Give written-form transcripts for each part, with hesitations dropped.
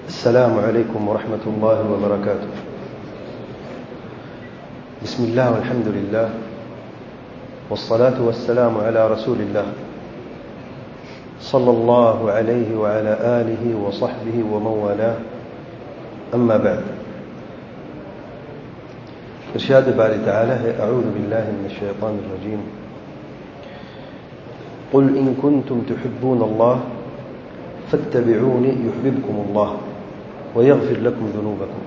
السلام عليكم ورحمة الله وبركاته. بسم الله والحمد لله والصلاة والسلام على رسول الله صلى الله عليه وعلى آله وصحبه ومن والاه. أما بعد. ارشاد باری تعالی ہے: اعوذ باللہ من الشیطان الرجیم. قل ان كنتم تحبون الله فاتبعوني يحببكم الله ويغفر لكم ذنوبكم.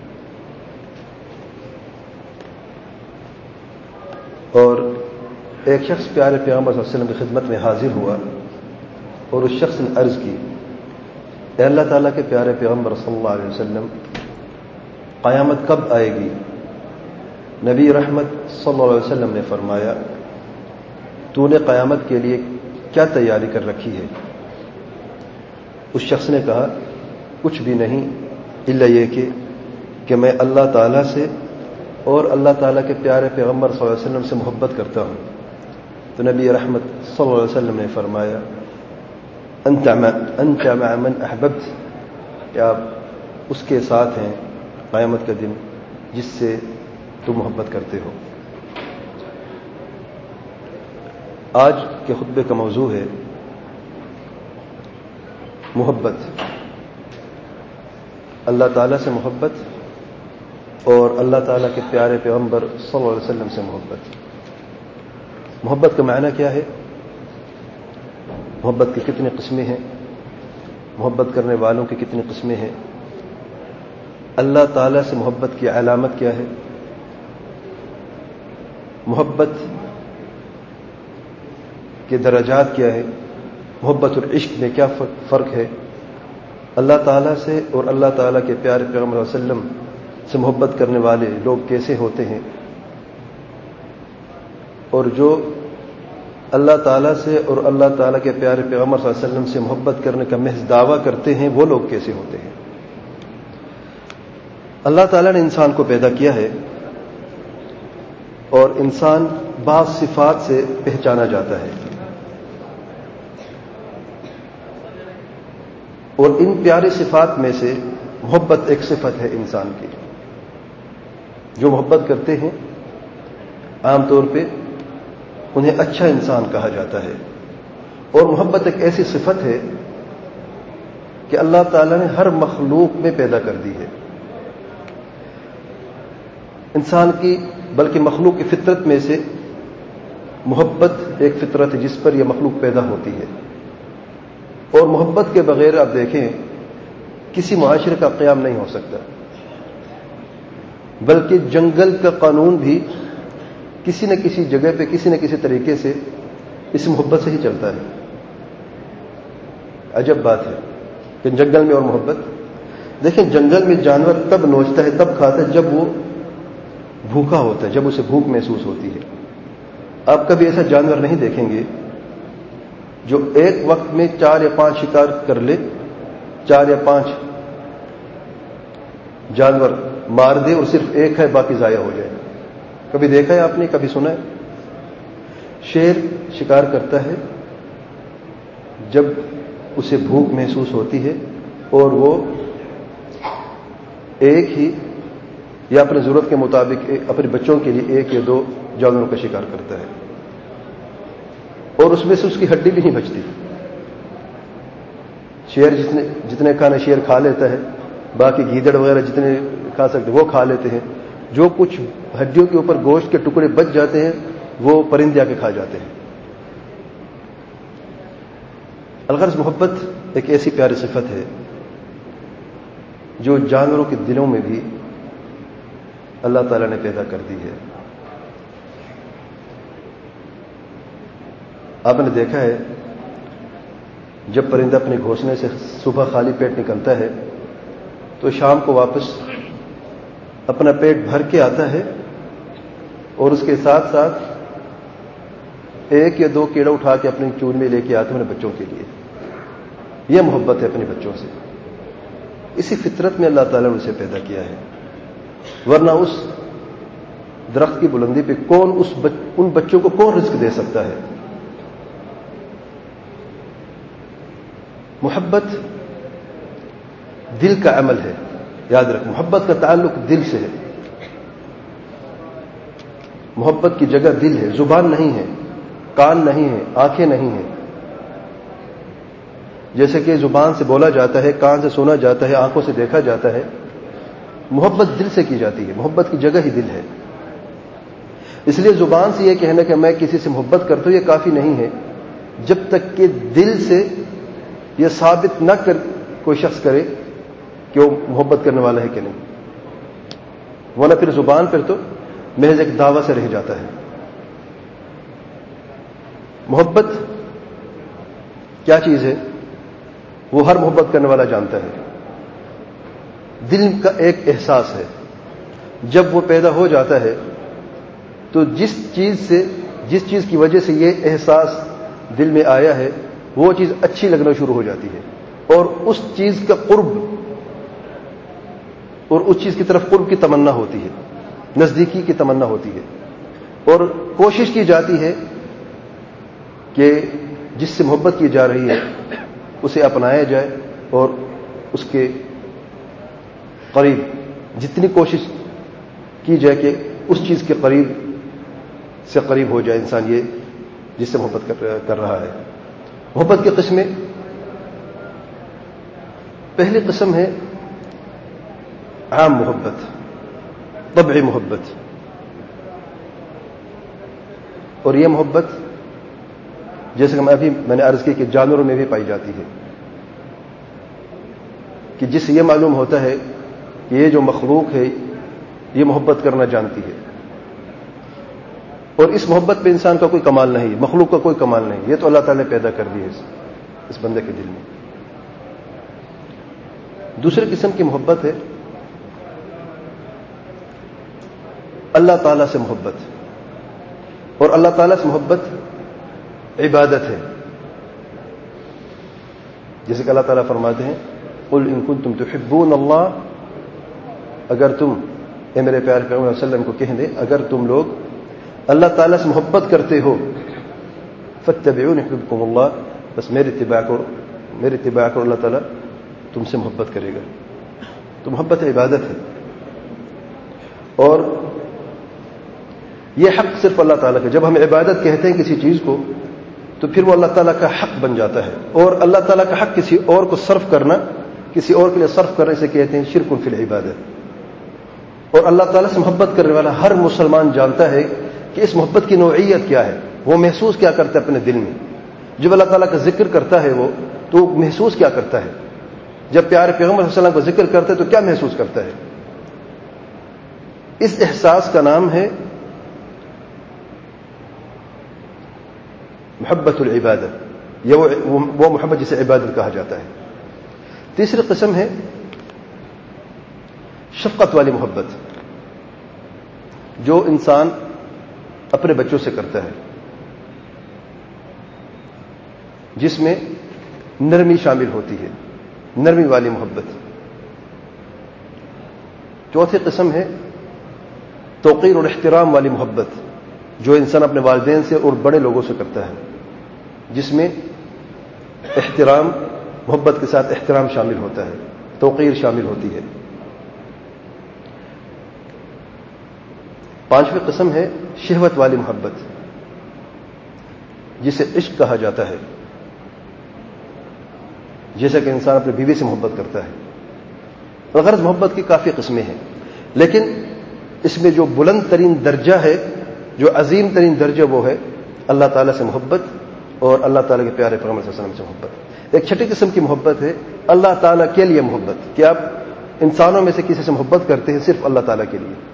اور ایک شخص پیارے پیغمبر صلی اللہ علیہ وسلم کی خدمت میں حاضر ہوا اور اس شخص نے عرض کی: اے اللہ تعالیٰ کے پیارے پیغمبر صلی اللہ علیہ وسلم، قیامت کب آئے گی؟ نبی رحمت صلی اللہ علیہ وسلم نے فرمایا: تو نے قیامت کے لیے کیا تیاری کر رکھی ہے؟ اس شخص نے کہا: کچھ بھی نہیں، الا یہ کہ میں اللہ تعالیٰ سے اور اللہ تعالیٰ کے پیارے پیغمبر صلی اللہ علیہ وسلم سے محبت کرتا ہوں. تو نبی رحمت صلی اللہ علیہ وسلم نے فرمایا: انت مع من احببت، کہ آپ اس کے ساتھ ہیں قیامت کا دن جس سے تو محبت کرتے ہو. آج کے خطبے کا موضوع ہے محبت، اللہ تعالیٰ سے محبت اور اللہ تعالیٰ کے پیارے پیغمبر صلی اللہ علیہ وسلم سے محبت. محبت کا معنی کیا ہے؟ محبت کی کتنی قسمیں ہیں؟ محبت کرنے والوں کی کتنی قسمیں ہیں؟ اللہ تعالیٰ سے محبت کی علامت کیا ہے؟ محبت کے درجات کیا ہے؟ محبت اور عشق میں کیا فرق ہے؟ اللہ تعالیٰ سے اور اللہ تعالیٰ کے پیارے پیغمبر صلی اللہ علیہ وسلم سے محبت کرنے والے لوگ کیسے ہوتے ہیں؟ اور جو اللہ تعالیٰ سے اور اللہ تعالیٰ کے پیارے پیغمبر صلی اللہ علیہ وسلم سے محبت کرنے کا محض دعویٰ کرتے ہیں، وہ لوگ کیسے ہوتے ہیں؟ اللہ تعالیٰ نے انسان کو پیدا کیا ہے اور انسان بعض صفات سے پہچانا جاتا ہے، اور ان پیاری صفات میں سے محبت ایک صفت ہے انسان کی. جو محبت کرتے ہیں عام طور پہ انہیں اچھا انسان کہا جاتا ہے، اور محبت ایک ایسی صفت ہے کہ اللہ تعالیٰ نے ہر مخلوق میں پیدا کر دی ہے. انسان کی بلکہ مخلوق کی فطرت میں سے محبت ایک فطرت ہے جس پر یہ مخلوق پیدا ہوتی ہے. اور محبت کے بغیر آپ دیکھیں کسی معاشرے کا قیام نہیں ہو سکتا، بلکہ جنگل کا قانون بھی کسی نہ کسی جگہ پہ کسی نہ کسی طریقے سے اس محبت سے ہی چلتا ہے. عجب بات ہے کہ جنگل میں اور محبت. دیکھیں جنگل میں جانور تب نوچتا ہے، تب کھاتا ہے جب وہ بھوکا ہوتا ہے، جب اسے بھوک محسوس ہوتی ہے. آپ کبھی ایسا جانور نہیں دیکھیں گے جو ایک وقت میں 4 یا 5 شکار کر لے، 4 یا 5 جانور مار دے اور صرف ایک ہے باقی ضائع ہو جائے. کبھی دیکھا ہے آپ نے؟ کبھی سنا ہے؟ شیر شکار کرتا ہے جب اسے بھوک محسوس ہوتی ہے اور وہ ایک ہی یا اپنی ضرورت کے مطابق اپنے بچوں کے لیے 1 یا 2 جانوروں کا شکار کرتا ہے، اور اس میں سے اس کی ہڈی بھی نہیں بچتی. شیر جتنے کھانا شیر کھا لیتا ہے، باقی گیدڑ وغیرہ جتنے کھا سکتے وہ کھا لیتے ہیں. جو کچھ ہڈیوں کے اوپر گوشت کے ٹکڑے بچ جاتے ہیں وہ پرندے آ کے کھا جاتے ہیں. الغرض محبت ایک ایسی پیاری صفت ہے جو جانوروں کے دلوں میں بھی اللہ تعالیٰ نے پیدا کر دی ہے. آپ نے دیکھا ہے جب پرندہ اپنے گھونسلے سے صبح خالی پیٹ نکلتا ہے تو شام کو واپس اپنا پیٹ بھر کے آتا ہے، اور اس کے ساتھ ساتھ 1 یا 2 کیڑا اٹھا کے اپنے چون میں لے کے آتے ہیں اپنے بچوں کے لیے. یہ محبت ہے اپنے بچوں سے. اسی فطرت میں اللہ تعالیٰ نے اسے پیدا کیا ہے، ورنہ اس درخت کی بلندی پہ کون ان بچوں کو کون رزق دے سکتا ہے؟ محبت دل کا عمل ہے. یاد رکھ، محبت کا تعلق دل سے ہے. محبت کی جگہ دل ہے، زبان نہیں ہے، کان نہیں ہے، آنکھیں نہیں ہیں. جیسے کہ زبان سے بولا جاتا ہے، کان سے سنا جاتا ہے، آنکھوں سے دیکھا جاتا ہے، محبت دل سے کی جاتی ہے. محبت کی جگہ ہی دل ہے. اس لیے زبان سے یہ کہنا کہ میں کسی سے محبت کرتا ہوں یہ کافی نہیں ہے جب تک کہ دل سے یہ ثابت نہ کر کوئی شخص کرے کہ وہ محبت کرنے والا ہے کہ نہیں. ورنہ پھر زبان پر تو محض ایک دعویٰ سے رہ جاتا ہے. محبت کیا چیز ہے وہ ہر محبت کرنے والا جانتا ہے. دل کا ایک احساس ہے، جب وہ پیدا ہو جاتا ہے تو جس چیز کی وجہ سے یہ احساس دل میں آیا ہے وہ چیز اچھی لگنا شروع ہو جاتی ہے، اور اس چیز کا قرب اور اس چیز کی طرف قرب کی تمنا ہوتی ہے، نزدیکی کی تمنا ہوتی ہے، اور کوشش کی جاتی ہے کہ جس سے محبت کی جا رہی ہے اسے اپنایا جائے اور اس کے قریب جتنی کوشش کی جائے کہ اس چیز کے قریب سے قریب ہو جائے انسان یہ جس سے محبت کر رہا ہے. محبت کی قسمیں، پہلی قسم ہے عام محبت، طبعی محبت. اور یہ محبت جیسے کہ میں نے عرض کی کہ جانوروں میں بھی پائی جاتی ہے، کہ جس سے یہ معلوم ہوتا ہے کہ یہ جو مخلوق ہے یہ محبت کرنا جانتی ہے، اور اس محبت پہ انسان کا کوئی کمال نہیں، مخلوق کا کوئی کمال نہیں، یہ تو اللہ تعالیٰ نے پیدا کر دی ہے اس بندے کے دل میں. دوسری قسم کی محبت ہے اللہ تعالیٰ سے محبت، اور اللہ تعالیٰ سے محبت عبادت ہے. جیسے کہ اللہ تعالیٰ فرماتے ہیں قل ان کنتم تحبون اللہ، اگر تم، اے میرے پیارے پیغمبر صلی اللہ علیہ وسلم کو کہہ دیں اگر تم لوگ اللہ تعالیٰ سے محبت کرتے ہو فاتبعونی یحببکم اللہ، بس میرے اتباع کرو اللہ تعالیٰ تم سے محبت کرے گا. تو محبت عبادت ہے، اور یہ حق صرف اللہ تعالیٰ کا. جب ہم عبادت کہتے ہیں کسی چیز کو تو پھر وہ اللہ تعالیٰ کا حق بن جاتا ہے، اور اللہ تعالیٰ کا حق کسی اور کو صرف کرنا، کسی اور کے لیے صرف کرنے سے کہتے ہیں شرک فی العبادت. اور اللہ تعالیٰ سے محبت کرنے والا ہر مسلمان جانتا ہے کہ اس محبت کی نوعیت کیا ہے، وہ محسوس کیا کرتا ہے اپنے دل میں. جب اللہ تعالیٰ کا ذکر کرتا ہے وہ تو محسوس کیا کرتا ہے، جب پیارے پیغمبر صلی اللہ علیہ وسلم کا ذکر کرتا ہے تو کیا محسوس کرتا ہے. اس احساس کا نام ہے محبت العبادت، یہ وہ محبت جسے عبادت کہا جاتا ہے. تیسری قسم ہے شفقت والی محبت، جو انسان اپنے بچوں سے کرتا ہے، جس میں نرمی شامل ہوتی ہے، نرمی والی محبت. چوتھی قسم ہے توقیر اور احترام والی محبت، جو انسان اپنے والدین سے اور بڑے لوگوں سے کرتا ہے، جس میں احترام، محبت کے ساتھ احترام شامل ہوتا ہے، توقیر شامل ہوتی ہے. پانچویں قسم ہے شہوت والی محبت، جسے عشق کہا جاتا ہے، جیسا کہ انسان اپنی بیوی سے محبت کرتا ہے. غرض محبت کی کافی قسمیں ہیں، لیکن اس میں جو بلند ترین درجہ ہے، جو عظیم ترین درجہ، وہ ہے اللہ تعالیٰ سے محبت اور اللہ تعالیٰ کے پیارے پیغمبر صلی اللہ علیہ وسلم سے محبت. ایک چھٹی قسم کی محبت ہے اللہ تعالیٰ کے لیے محبت، کہ آپ انسانوں میں سے کسی سے محبت کرتے ہیں صرف اللہ تعالیٰ کے لیے.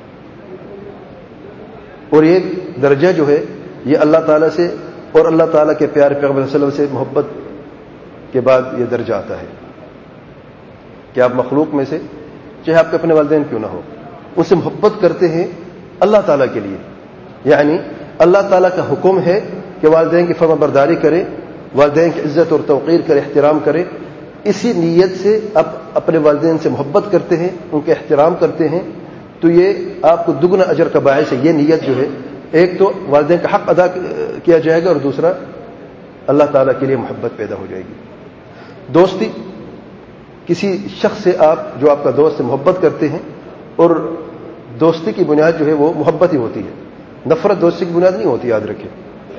اور یہ درجہ جو ہے یہ اللہ تعالیٰ سے اور اللہ تعالیٰ کے پیارے پیغمبر صلی اللہ علیہ وسلم سے محبت کے بعد یہ درجہ آتا ہے کہ آپ مخلوق میں سے، چاہے آپ کے اپنے والدین کیوں نہ ہو، ان سے محبت کرتے ہیں اللہ تعالیٰ کے لیے. یعنی اللہ تعالیٰ کا حکم ہے کہ والدین کی فرما برداری کریں، والدین کی عزت اور توقیر کریں، احترام کریں. اسی نیت سے آپ اپنے والدین سے محبت کرتے ہیں، ان کے احترام کرتے ہیں، تو یہ آپ کو دگنا اجر کا باعث ہے. یہ نیت جو ہے، ایک تو والدین کا حق ادا کیا جائے گا، اور دوسرا اللہ تعالیٰ کے لیے محبت پیدا ہو جائے گی. دوستی کسی شخص سے آپ جو آپ کا دوست سے محبت کرتے ہیں، اور دوستی کی بنیاد جو ہے وہ محبت ہی ہوتی ہے، نفرت دوستی کی بنیاد نہیں ہوتی، یاد رکھیں۔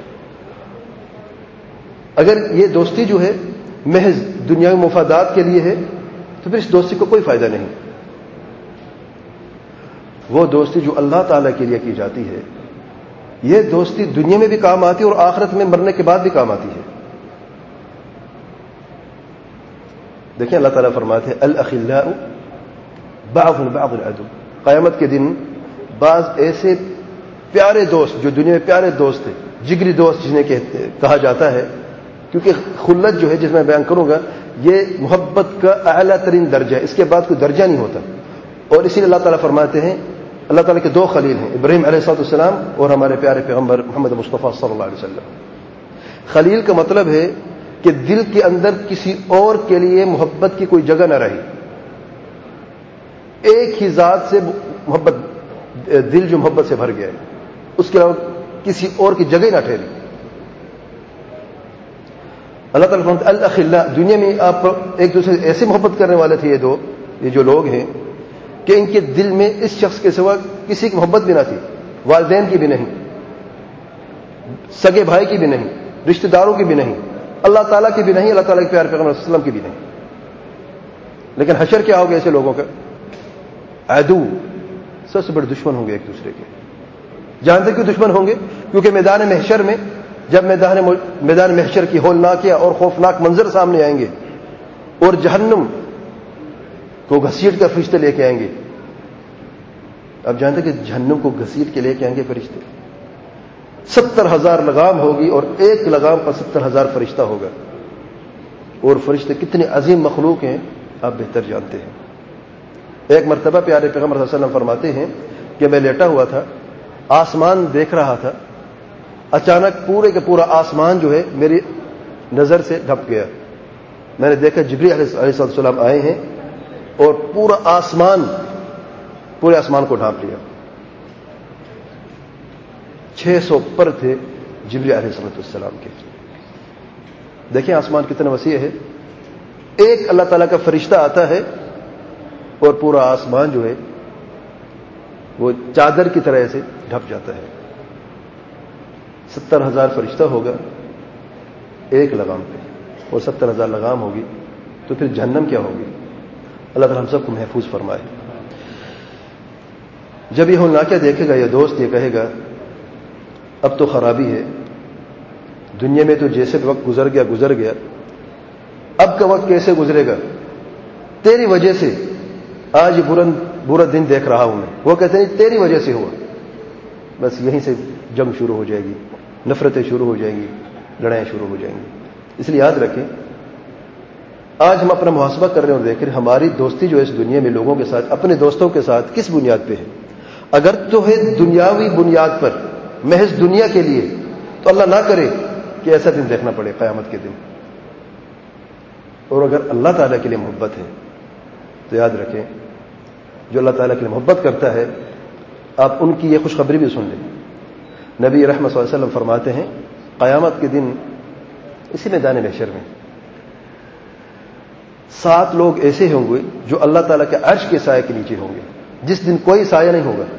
اگر یہ دوستی جو ہے محض دنیاوی مفادات کے لیے ہے تو پھر اس دوستی کو کوئی فائدہ نہیں۔ وہ دوستی جو اللہ تعالیٰ کے لیے کی جاتی ہے، یہ دوستی دنیا میں بھی کام آتی ہے اور آخرت میں مرنے کے بعد بھی کام آتی ہے۔ دیکھیں اللہ تعالیٰ فرماتے ہیں الاخلاء بعض بعض عدو، قیامت کے دن بعض ایسے پیارے دوست جو دنیا میں پیارے دوست ہیں، جگری دوست جنہیں کہا جاتا ہے، کیونکہ خلت جو ہے جس میں بیان کروں گا یہ محبت کا اعلیٰ ترین درجہ ہے، اس کے بعد کوئی درجہ نہیں ہوتا۔ اور اسی لیے اللہ تعالیٰ فرماتے ہیں، اللہ تعالیٰ کے دو خلیل ہیں، ابراہیم علیہ السلام اور ہمارے پیارے پیغمبر محمد مصطفیٰ صلی اللہ علیہ وسلم۔ خلیل کا مطلب ہے کہ دل کے اندر کسی اور کے لیے محبت کی کوئی جگہ نہ رہی، ایک ہی ذات سے محبت، دل جو محبت سے بھر گیا ہے، اس کے علاوہ کسی اور کی جگہ نہ ٹھہری۔ اللہ تعالیٰ فرماتے ہیں الاخلاء، دنیا میں آپ ایک دوسرے سے ایسے محبت کرنے والے تھے یہ جو لوگ ہیں کہ ان کے دل میں اس شخص کے سوا کسی کی محبت بھی نہ تھی، والدین کی بھی نہیں، سگے بھائی کی بھی نہیں، رشتہ داروں کی بھی نہیں، اللہ تعالیٰ کی بھی نہیں، اللہ تعالیٰ کے پیارے پیغمبر صلی اللہ علیہ وسلم کی بھی نہیں۔ لیکن حشر کیا ہوگا ایسے لوگوں کا؟ عدو، سب سے بڑے دشمن ہوں گے ایک دوسرے کے۔ جانتے کیوں دشمن ہوں گے؟ کیونکہ میدان محشر میں جب میدان محشر کی ہولناک اور خوفناک منظر سامنے آئیں گے اور جہنم کو گھسیٹ کر فرشتے لے کے آئیں گے، اب جانتے کہ جہنم کو گھسیٹ کے لے کے آئیں گے فرشتے، 70,000 لگام ہوگی اور ایک لگام پر 70,000 فرشتہ ہوگا، اور فرشتے کتنے عظیم مخلوق ہیں آپ بہتر جانتے ہیں۔ ایک مرتبہ پیارے پیغمبر صلی اللہ علیہ وسلم فرماتے ہیں کہ میں لیٹا ہوا تھا، آسمان دیکھ رہا تھا، اچانک پورے کے پورا آسمان جو ہے میری نظر سے ڈھک گیا۔ میں نے دیکھا جبریل علیہ السلام آئے ہیں اور پورے آسمان کو ڈھانپ لیا۔ 600 پر تھے جبریل علیہ السلام کے۔ دیکھیں آسمان کتنا وسیع ہے، ایک اللہ تعالیٰ کا فرشتہ آتا ہے اور پورا آسمان جو ہے وہ چادر کی طرح سے ڈھک جاتا ہے۔ 70,000 فرشتہ ہوگا ایک لگام پہ، اور 70,000 لگام ہوگی تو پھر جہنم کیا ہوگی؟ اللہ تعالیٰ ہم سب کو محفوظ فرمائے۔ جب یہ ہولناکیہ دیکھے گا یہ دوست، یہ کہے گا اب تو خرابی ہے، دنیا میں تو جیسے وقت گزر گیا، اب کا وقت کیسے گزرے گا؟ تیری وجہ سے آج یہ برا دن دیکھ رہا ہوں میں۔ وہ کہتے ہیں تیری وجہ سے ہوا، بس یہیں سے جنگ شروع ہو جائے گی، نفرتیں شروع ہو جائیں گی، لڑائیں شروع ہو جائیں گی۔ اس لیے یاد رکھیں، آج ہم اپنا محاسبہ کر رہے ہیں اور دیکھ رہے ہیں ہماری دوستی جو ہے اس دنیا میں لوگوں کے ساتھ، اپنے دوستوں کے ساتھ کس بنیاد پہ ہے۔ اگر تو ہے دنیاوی بنیاد پر، محض دنیا کے لیے، تو اللہ نہ کرے کہ ایسا دن دیکھنا پڑے قیامت کے دن۔ اور اگر اللہ تعالیٰ کے لیے محبت ہے تو یاد رکھیں جو اللہ تعالیٰ کے لیے محبت کرتا ہے، آپ ان کی یہ خوشخبری بھی سن لیں۔ نبی رحمت صلی اللہ علیہ وسلم فرماتے ہیں قیامت کے دن اسی میدان محشر میں 7 لوگ ایسے ہوں گے جو اللہ تعالیٰ کے عرش کے سائے کے نیچے ہوں گے، جس دن کوئی سایہ نہیں ہوگا۔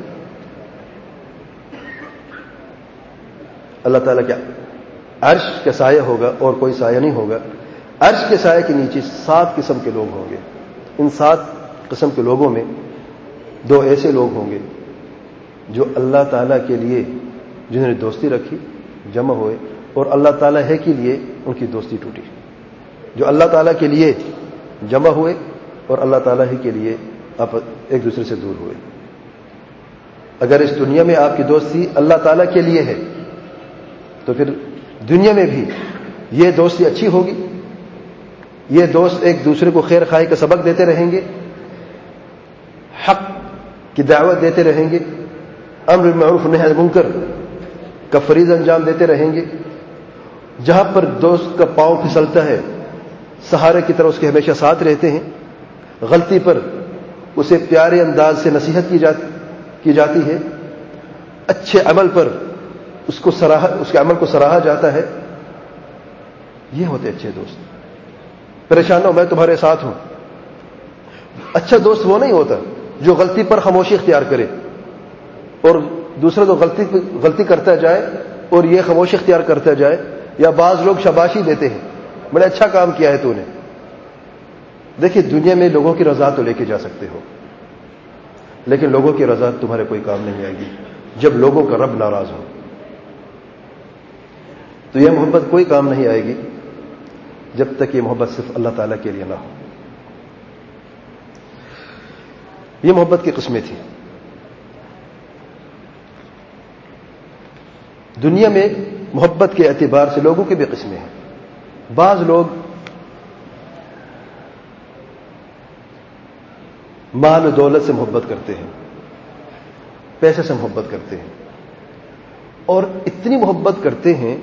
اللہ تعالیٰ کے عرش کا سایہ ہوگا اور کوئی سایہ نہیں ہوگا۔ عرش کے سایہ کے نیچے 7 قسم کے لوگ ہوں گے۔ ان 7 قسم کے لوگوں میں 2 ایسے لوگ ہوں گے جو اللہ تعالیٰ کے لیے جنہوں نے دوستی رکھی، جمع ہوئے، اور اللہ تعالیٰ ہے کے لیے ان کی دوستی ٹوٹی۔ جو اللہ تعالیٰ کے لیے جمع ہوئے اور اللہ تعالیٰ ہی کے لیے آپ ایک دوسرے سے دور ہوئے۔ اگر اس دنیا میں آپ کی دوستی اللہ تعالیٰ کے لیے ہے تو پھر دنیا میں بھی یہ دوستی اچھی ہوگی، یہ دوست ایک دوسرے کو خیر خواہی کا سبق دیتے رہیں گے، حق کی دعوت دیتے رہیں گے، امر بالمعروف نہی عن المنکر کا فریضہ انجام دیتے رہیں گے۔ جہاں پر دوست کا پاؤں پھسلتا ہے سہارے کی طرح اس کے ہمیشہ ساتھ رہتے ہیں، غلطی پر اسے پیارے انداز سے نصیحت کی جاتی ہے، اچھے عمل پر اس کے عمل کو سراہا جاتا ہے، یہ ہوتے اچھے دوست۔ پریشان ہو میں تمہارے ساتھ ہوں، اچھا دوست وہ نہیں ہوتا جو غلطی پر خاموشی اختیار کرے اور دوسرا تو غلطی کرتا جائے اور یہ خاموشی اختیار کرتا جائے. یا بعض لوگ شاباشی دیتے ہیں, بڑے اچھا کام کیا ہے تو نے. دیکھیے دنیا میں لوگوں کی رضا تو لے کے جا سکتے ہو, لیکن لوگوں کی رضا تمہارے کوئی کام نہیں آئے گی جب لوگوں کا رب ناراض ہو. تو یہ محبت کوئی کام نہیں آئے گی جب تک یہ محبت صرف اللہ تعالیٰ کے لیے نہ ہو. یہ محبت کی قسمیں تھیں. دنیا میں محبت کے اعتبار سے لوگوں کی بھی قسمیں ہیں. بعض لوگ مال و دولت سے محبت کرتے ہیں, پیسے سے محبت کرتے ہیں, اور اتنی محبت کرتے ہیں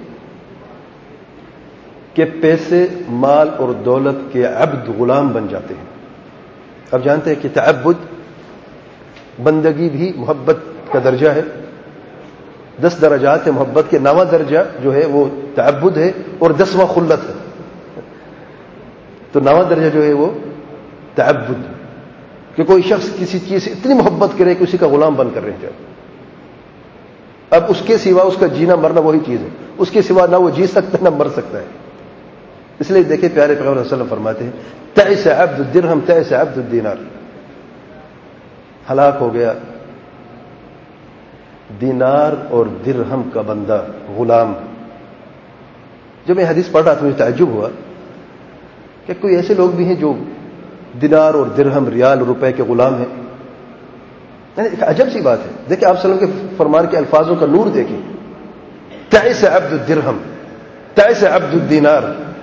کہ پیسے, مال اور دولت کے عبد, غلام بن جاتے ہیں. اب جانتے ہیں کہ تعبد, بندگی بھی محبت کا درجہ ہے. 10 درجات ہے محبت کے. 9واں درجہ جو ہے وہ تعبد ہے اور 10واں خلت ہے. تو 9واں درجہ جو ہے وہ تعبد, کہ کوئی شخص کسی چیز سے اتنی محبت کرے کہ اسی کا غلام بن کر رہ جائے. اب اس کے سوا اس کا جینا مرنا وہی چیز ہے, اس کے سوا نہ وہ جی سکتا نہ مر سکتا ہے. اس لیے دیکھیں پیارے پیغمبر صلی اللہ علیہ وسلم فرماتے ہیں تعس عبد الدرہم تعس عبد الدینار. ہلاک ہو گیا دینار اور درہم کا بندہ, غلام. جب میں حدیث پڑھ رہا تھا مجھے تعجب ہوا کہ کوئی ایسے لوگ بھی ہیں جو دینار اور درہم, ریال, روپے کے غلام ہیں. ایک عجب سی بات ہے. دیکھیں آپ صلی اللہ علیہ وسلم کے فرمان کے الفاظوں کا نور دیکھیں. تعس عبد الدرہم تعس عبد الدینار.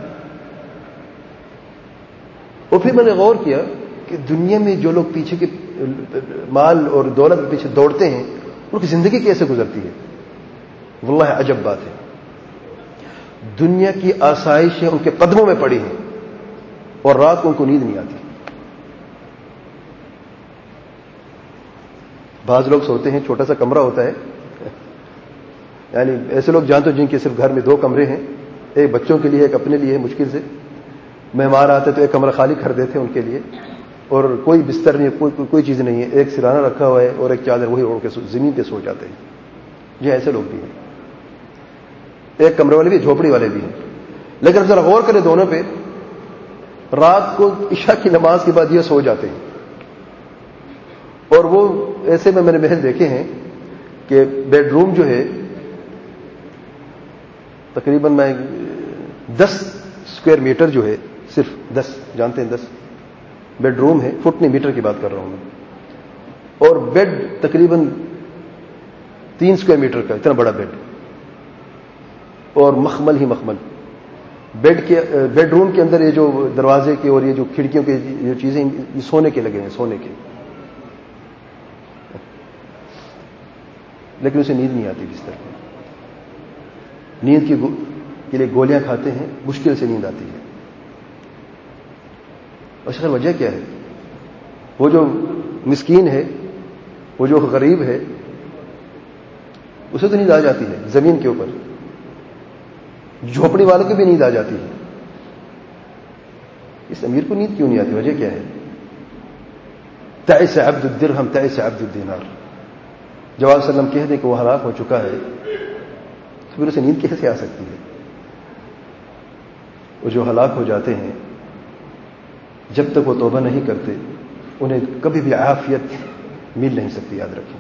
اور پھر میں نے غور کیا کہ دنیا میں جو لوگ پیچھے کے مال اور دولت کے پیچھے دوڑتے ہیں ان کی زندگی کیسے گزرتی ہے. واللہ عجب بات ہے. دنیا کی آسائشیں ان کے قدموں میں پڑی ہیں اور رات کو ان کو نیند نہیں آتی. بعض لوگ سوتے ہیں, چھوٹا سا کمرہ ہوتا ہے, یعنی ایسے لوگ جانتے جن کے صرف گھر میں 2 کمرے ہیں, ایک بچوں کے لیے ایک اپنے لیے, مشکل سے مہمان آتے تو ایک کمرہ خالی کر دیتے ہیں ان کے لیے, اور کوئی بستر نہیں, کوئی چیز نہیں ہے, ایک سرانہ رکھا ہوا ہے اور ایک چادر وہی اوڑھ کے زمین پہ سو جاتے ہیں. یہ ایسے لوگ بھی ہیں. ایک کمرے والے بھی, جھوپڑی والے بھی ہیں. لیکن اب ذرا غور کریں دونوں پہ, رات کو عشاء کی نماز کے بعد یہ سو جاتے ہیں. اور وہ ایسے میں نے محل دیکھے ہیں کہ بیڈ روم جو ہے تقریباً میں 10 اسکوائر میٹر جو ہے, صرف 10, جانتے ہیں 10 بیڈ روم ہے, فٹ نہیں میٹر کی بات کر رہا ہوں میں, اور بیڈ تقریباً 3 اسکوائر میٹر کا, اتنا بڑا بیڈ, اور مخمل ہی مخمل. بیڈ روم کے اندر یہ جو دروازے کے اور یہ جو کھڑکیوں کے جو چیزیں یہ سونے کے لگے ہیں, سونے کے. لیکن اسے نیند نہیں آتی بستر میں. نیند کے لیے گولیاں کھاتے ہیں, مشکل سے نیند آتی ہے. اور شکل وجہ کیا ہے؟ وہ جو مسکین ہے, وہ جو غریب ہے, اسے تو نیند آ جاتی ہے زمین کے اوپر, جھوپڑی والوں کی بھی نیند آ جاتی ہے. اس امیر کو نیند کیوں نہیں آتی؟ وجہ کیا ہے؟ تعس عبد الدرہم تعس عبد الدینار. جب آپ صلی اللہ علیہ وسلم کہہ دیں کہ وہ ہلاک ہو چکا ہے تو پھر اسے نیند کیسے آ سکتی ہے؟ وہ جو ہلاک ہو جاتے ہیں جب تک وہ توبہ نہیں کرتے انہیں کبھی بھی عافیت مل نہیں سکتی. یاد رکھیں.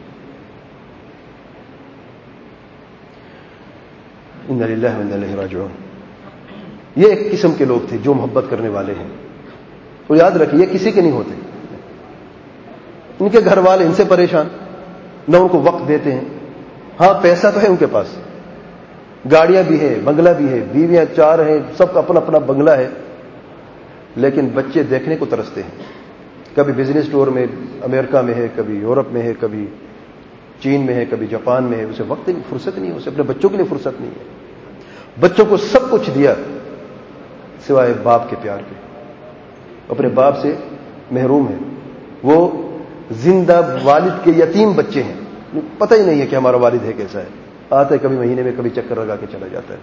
انا للہ و انا الیہ راجعون. یہ ایک قسم کے لوگ تھے جو محبت کرنے والے ہیں. اور یاد رکھیں یہ کسی کے نہیں ہوتے. ان کے گھر والے ان سے پریشان, نہ ان کو وقت دیتے ہیں. ہاں پیسہ تو ہے ان کے پاس, گاڑیاں بھی ہیں, بنگلہ بھی ہے, بیویاں 4 ہیں, سب کا اپنا اپنا بنگلہ ہے, لیکن بچے دیکھنے کو ترستے ہیں. کبھی بزنس ٹور میں امریکہ میں ہے, کبھی یورپ میں ہے, کبھی چین میں ہے, کبھی جاپان میں ہے. اسے وقت نہیں, فرصت نہیں ہے, اسے اپنے بچوں کے لیے فرصت نہیں ہے. بچوں کو سب کچھ دیا سوائے باپ کے پیار کے. اپنے باپ سے محروم ہے. وہ زندہ والد کے یتیم بچے ہیں, پتہ ہی نہیں ہے کہ ہمارا والد ہے کیسا ہے. آتا ہے کبھی مہینے میں, کبھی چکر لگا کے چلا جاتا ہے.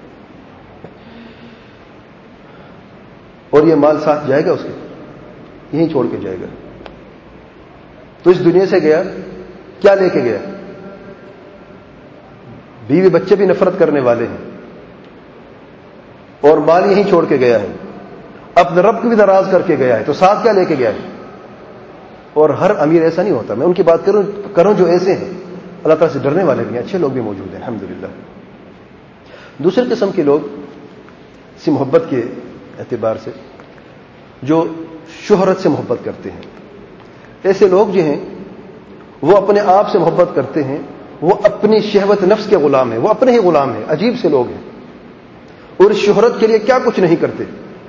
اور یہ مال ساتھ جائے گا اس کے, یہیں چھوڑ کے جائے گا. تو اس دنیا سے گیا کیا لے کے گیا؟ بیوی بچے بھی نفرت کرنے والے ہیں اور مال یہیں چھوڑ کے گیا ہے، اپنے رب کو بھی ناراض کر کے گیا ہے، تو ساتھ کیا لے کے گیا ہے؟ اور ہر امیر ایسا نہیں ہوتا، میں ان کی بات کروں جو ایسے ہیں، اللہ تعالیٰ سے ڈرنے والے بھی ہیں، اچھے لوگ بھی موجود ہیں الحمدللہ۔ دوسرے قسم کے لوگ اسی محبت کے اعتبار سے جو شہرت سے محبت کرتے ہیں، ایسے لوگ جو ہیں وہ اپنے آپ سے محبت کرتے ہیں، وہ اپنی شہوت نفس کے غلام ہیں، وہ اپنے ہی غلام ہیں، عجیب سے لوگ ہیں، اور اس شہرت کے لیے کیا کچھ نہیں کرتے۔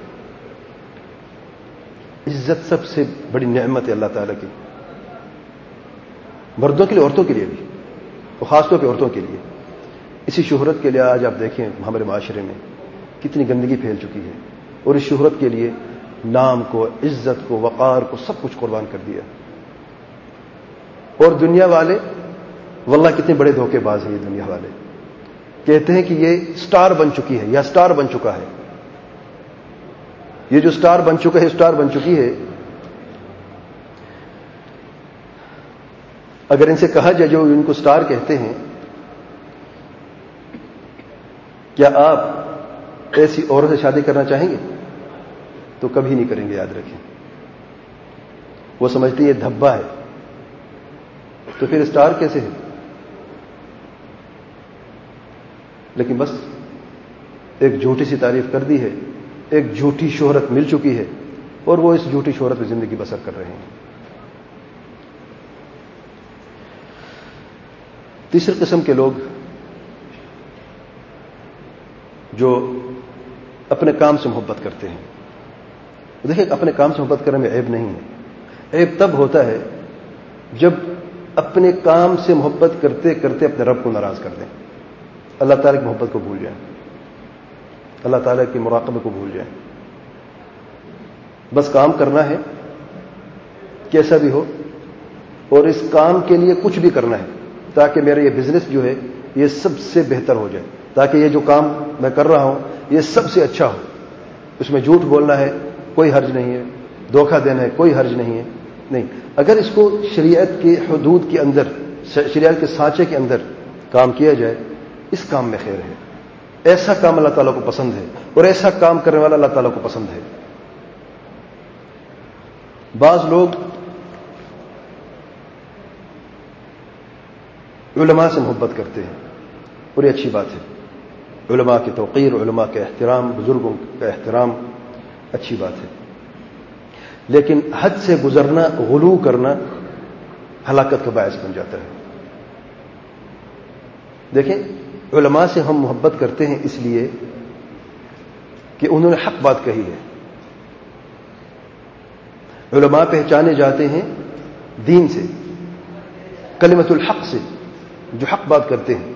عزت سب سے بڑی نعمت ہے اللہ تعالیٰ کی، مردوں کے لیے، عورتوں کے لیے بھی، اور خاص طور پہ عورتوں کے لیے۔ اسی شہرت کے لیے آج آپ دیکھیں ہمارے معاشرے میں کتنی گندگی پھیل چکی ہے، اور اس شہرت کے لیے نام کو، عزت کو، وقار کو، سب کچھ قربان کر دیا۔ اور دنیا والے واللہ کتنے بڑے دھوکے باز ہیں یہ دنیا والے، کہتے ہیں کہ یہ سٹار بن چکی ہے یا سٹار بن چکا ہے۔ یہ جو سٹار بن چکا ہے، سٹار بن چکی ہے، اگر ان سے کہا جائے جو ان کو سٹار کہتے ہیں، کیا آپ ایسی عورت سے شادی کرنا چاہیں گے؟ تو کبھی نہیں کریں گے، یاد رکھیں۔ وہ سمجھتے ہیں یہ دھبا ہے، تو پھر سٹار کیسے ہے؟ لیکن بس ایک جھوٹی سی تعریف کر دی ہے، ایک جھوٹی شہرت مل چکی ہے، اور وہ اس جھوٹی شہرت میں زندگی بسر کر رہے ہیں۔ تیسری قسم کے لوگ جو اپنے کام سے محبت کرتے ہیں، دیکھیں اپنے کام سے محبت کرنے میں عیب نہیں ہے، عیب تب ہوتا ہے جب اپنے کام سے محبت کرتے کرتے اپنے رب کو ناراض کر دیں، اللہ تعالیٰ کی محبت کو بھول جائیں، اللہ تعالیٰ کے مراقبے کو بھول جائیں۔ بس کام کرنا ہے کیسا بھی ہو، اور اس کام کے لیے کچھ بھی کرنا ہے تاکہ میرا یہ بزنس جو ہے یہ سب سے بہتر ہو جائے، تاکہ یہ جو کام میں کر رہا ہوں یہ سب سے اچھا ہو۔ اس میں جھوٹ بولنا ہے کوئی حرج نہیں ہے، دھوکہ دینا ہے کوئی حرج نہیں ہے، نہیں۔ اگر اس کو شریعت کی حدود کے اندر، شریعت کے سانچے کے اندر کام کیا جائے، اس کام میں خیر ہے۔ ایسا کام اللہ تعالیٰ کو پسند ہے، اور ایسا کام کرنے والا اللہ تعالیٰ کو پسند ہے۔ بعض لوگ علماء سے محبت کرتے ہیں، اور یہ اچھی بات ہے، علماء کی توقیر، علماء کے احترام، بزرگوں کا احترام اچھی بات ہے، لیکن حد سے گزرنا، غلو کرنا ہلاکت کا باعث بن جاتا ہے۔ دیکھیں علماء سے ہم محبت کرتے ہیں اس لیے کہ انہوں نے حق بات کہی ہے۔ علماء پہچانے جاتے ہیں دین سے، کلمۃ الحق سے، جو حق بات کرتے ہیں۔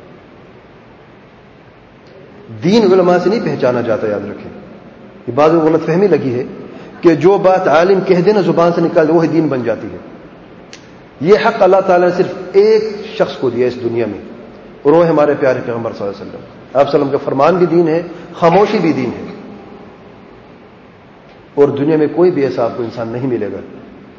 دین علماء سے نہیں پہچانا جاتا، یاد رکھیں۔ یہ بعض غلط فہمی لگی ہے کہ جو بات عالم کہہ دینا زبان سے نکال دے وہی دین بن جاتی ہے۔ یہ حق اللہ تعالیٰ نے صرف ایک شخص کو دیا اس دنیا میں، اور وہ ہمارے پیارے پیغمبر صلی اللہ علیہ وسلم۔ آپ صلی اللہ علیہ وسلم کا فرمان بھی دین ہے، خاموشی بھی دین ہے، اور دنیا میں کوئی بھی ایسا آپ کو انسان نہیں ملے گا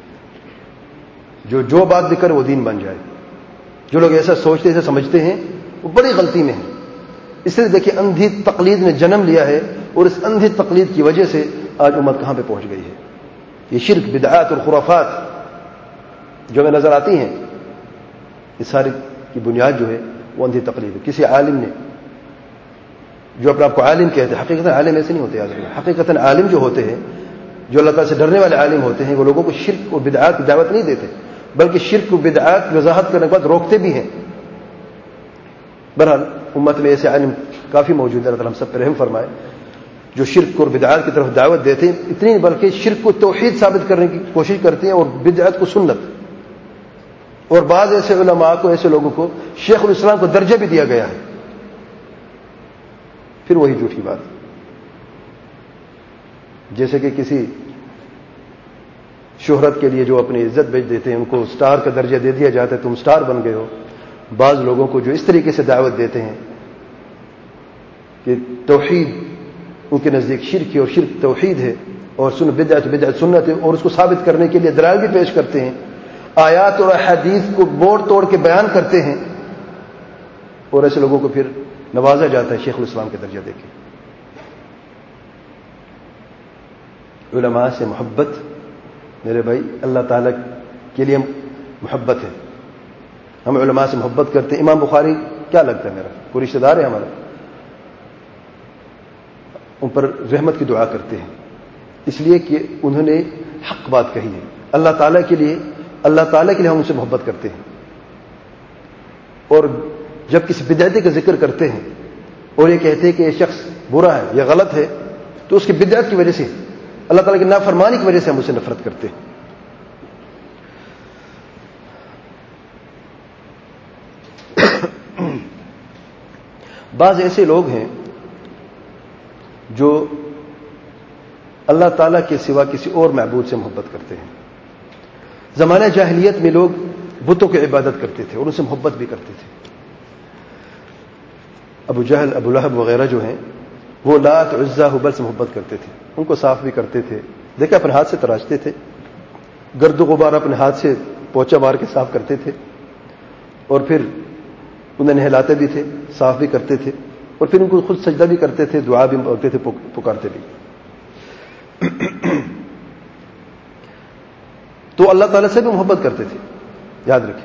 جو بات بھی کرے وہ دین بن جائے۔ جو لوگ ایسا سوچتے، ایسا سمجھتے ہیں، وہ بڑی غلطی میں ہیں۔ اس لیے دیکھیں اندھی تقلید نے جنم لیا ہے، اور اس اندھی تقلید کی وجہ سے آج امت کہاں پہ پہنچ گئی ہے۔ یہ شرک، بدعات اور خرافات جو ہمیں نظر آتی ہیں، اس ساری کی بنیاد جو ہے وہ اندھی تقلید ہے۔ کسی عالم نے، جو اپنے آپ کو عالم کہتے ہیں، حقیقت عالم ایسے نہیں ہوتے، یاد رکھیں۔ حقیقت عالم جو ہوتے ہیں، جو اللہ تعالیٰ سے ڈرنے والے عالم ہوتے ہیں، وہ لوگوں کو شرک اور بدعات کی دعوت نہیں دیتے، بلکہ شرک و بدعات کی وضاحت کرنے کے بعد روکتے بھی ہیں۔ بہرحال امت میں ایسے عالم کافی موجود ہیں، اللہ تعالیٰ ہم سب پر رحم فرمائے، جو شرک اور بدعات کی طرف دعوت دیتے ہیں، اتنی نہیں بلکہ شرک کو توحید ثابت کرنے کی کوشش کرتے ہیں، اور بدعت کو سنت۔ اور بعض ایسے علماء کو، ایسے لوگوں کو شیخ الاسلام کو درجہ بھی دیا گیا ہے۔ پھر وہی جھوٹی بات، جیسے کہ کسی شہرت کے لیے جو اپنی عزت بیچ دیتے ہیں، ان کو سٹار کا درجہ دے دیا جاتا ہے، تم سٹار بن گئے ہو۔ بعض لوگوں کو جو اس طریقے سے دعوت دیتے ہیں کہ توحید ان کے نزدیک شرک ہے، اور شرک توحید ہے، اور بدعت سنت ہے، اور اس کو ثابت کرنے کے لیے دلائل بھی پیش کرتے ہیں۔ آیات اور احادیث کو موڑ توڑ کے بیان کرتے ہیں، اور ایسے لوگوں کو پھر نوازا جاتا ہے شیخ الاسلام کے درجہ دے کے۔ علماء سے محبت میرے بھائی اللہ تعالیٰ کے لیے محبت ہے، ہم علماء سے محبت کرتے ہیں۔ امام بخاری کیا لگتا ہے میرا، کوئی رشتہ دار ہے ہمارا، ان پر رحمت کی دعا کرتے ہیں اس لیے کہ انہوں نے حق بات کہی ہے، اللہ تعالیٰ کے لیے ہم ان سے محبت کرتے ہیں۔ اور جب کسی بدعتی کا ذکر کرتے ہیں اور یہ کہتے ہیں کہ یہ شخص برا ہے یا غلط ہے، تو اس کی بدعت کی وجہ سے، اللہ تعالیٰ کی نافرمانی کی وجہ سے ہم اسے نفرت کرتے ہیں۔ بعض ایسے لوگ ہیں جو اللہ تعالیٰ کے سوا کسی اور معبود سے محبت کرتے ہیں۔ زمانہ جاہلیت میں لوگ بتوں کی عبادت کرتے تھے اور ان سے محبت بھی کرتے تھے۔ ابو جہل، ابو لہب وغیرہ جو ہیں وہ لات، عزا، ہبل سے محبت کرتے تھے، ان کو صاف بھی کرتے تھے، دیکھا اپنے ہاتھ سے تراشتے تھے، گرد و غبار اپنے ہاتھ سے پوچا مار کے صاف کرتے تھے، اور پھر انہیں نہلاتے بھی تھے، صاف بھی کرتے تھے، اور پھر ان کو خود سجدہ بھی کرتے تھے، دعا بھی کرتے تھے، پکارتے بھی۔ تو اللہ تعالیٰ سے بھی محبت کرتے تھے، یاد رکھیں۔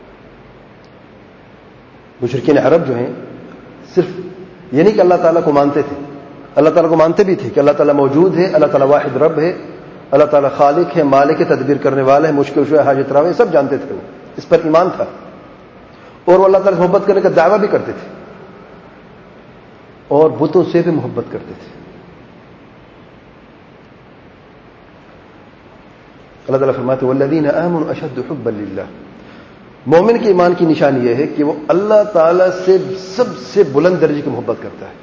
مشرکین عرب جو ہیں صرف یہ نہیں کہ اللہ تعالیٰ کو مانتے تھے، اللہ تعالیٰ کو مانتے بھی تھے کہ اللہ تعالیٰ موجود ہے، اللہ تعالیٰ واحد رب ہے، اللہ تعالیٰ خالق ہے، مالک ہے، تدبیر کرنے والا ہے، مشکل شوہ، حاجت روا ہے، سب جانتے تھے، وہ اس پر ایمان تھا، اور وہ اللہ تعالیٰ سے محبت کرنے کا دعویٰ بھی کرتے تھے، اور بتوں سے بھی محبت کرتے تھے۔ اللہ تعالیٰ فرماتے ہیں والذین آمنوا اشد حبا للہ، مومن کے ایمان کی نشانی یہ ہے کہ وہ اللہ تعالیٰ سے سب سے بلند درجے کی محبت کرتا ہے،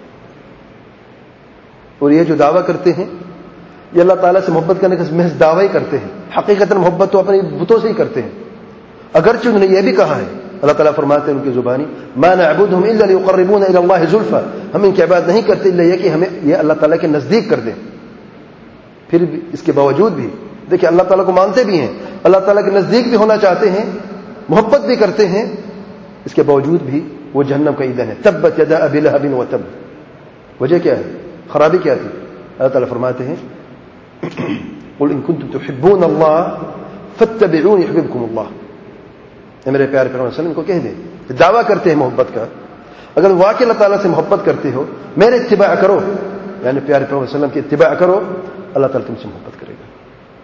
اور یہ جو دعویٰ کرتے ہیں یہ اللہ تعالیٰ سے محبت کرنے کا محض دعویٰ ہی کرتے ہیں، حقیقتاً محبت تو اپنے بتوں سے ہی کرتے ہیں، اگرچہ انہوں نے یہ بھی کہا ہے، اللہ تعالیٰ فرماتے ہیں ان کی زبانی ما نعبدهم الا ليقربونا الى الله زلفى، ہم ان کی عبادت نہیں کرتے الا یہ کہ ہمیں یہ اللہ تعالیٰ کے نزدیک کر دیں۔ پھر بھی اس کے باوجود بھی دیکھیں اللہ تعالیٰ کو مانتے بھی ہیں، اللہ تعالیٰ کے نزدیک بھی ہونا چاہتے ہیں، محبت بھی کرتے ہیں، اس کے باوجود بھی وہ جہنم کا ایندھن ہے۔ تبت یدا ابی لہب وتب، وجہ کیا ہے، خرابی کیا تھی؟ اللہ تعالیٰ فرماتے ہیں قل ان کنتم تحبون اللہ فاتبعونی یحببکم اللہ، اے میرے پیارے پیغمبر صلی اللہ علیہ وسلم کو کہہ دیں، دعویٰ کرتے ہیں محبت کا، اگر واقعی اللہ تعالیٰ سے محبت کرتے ہو میرے اتباع کرو، یعنی پیارے پیغمبر صلی اللہ علیہ وسلم کی اتباع کرو، اللہ تعالیٰ تم سے محبت کرے گا۔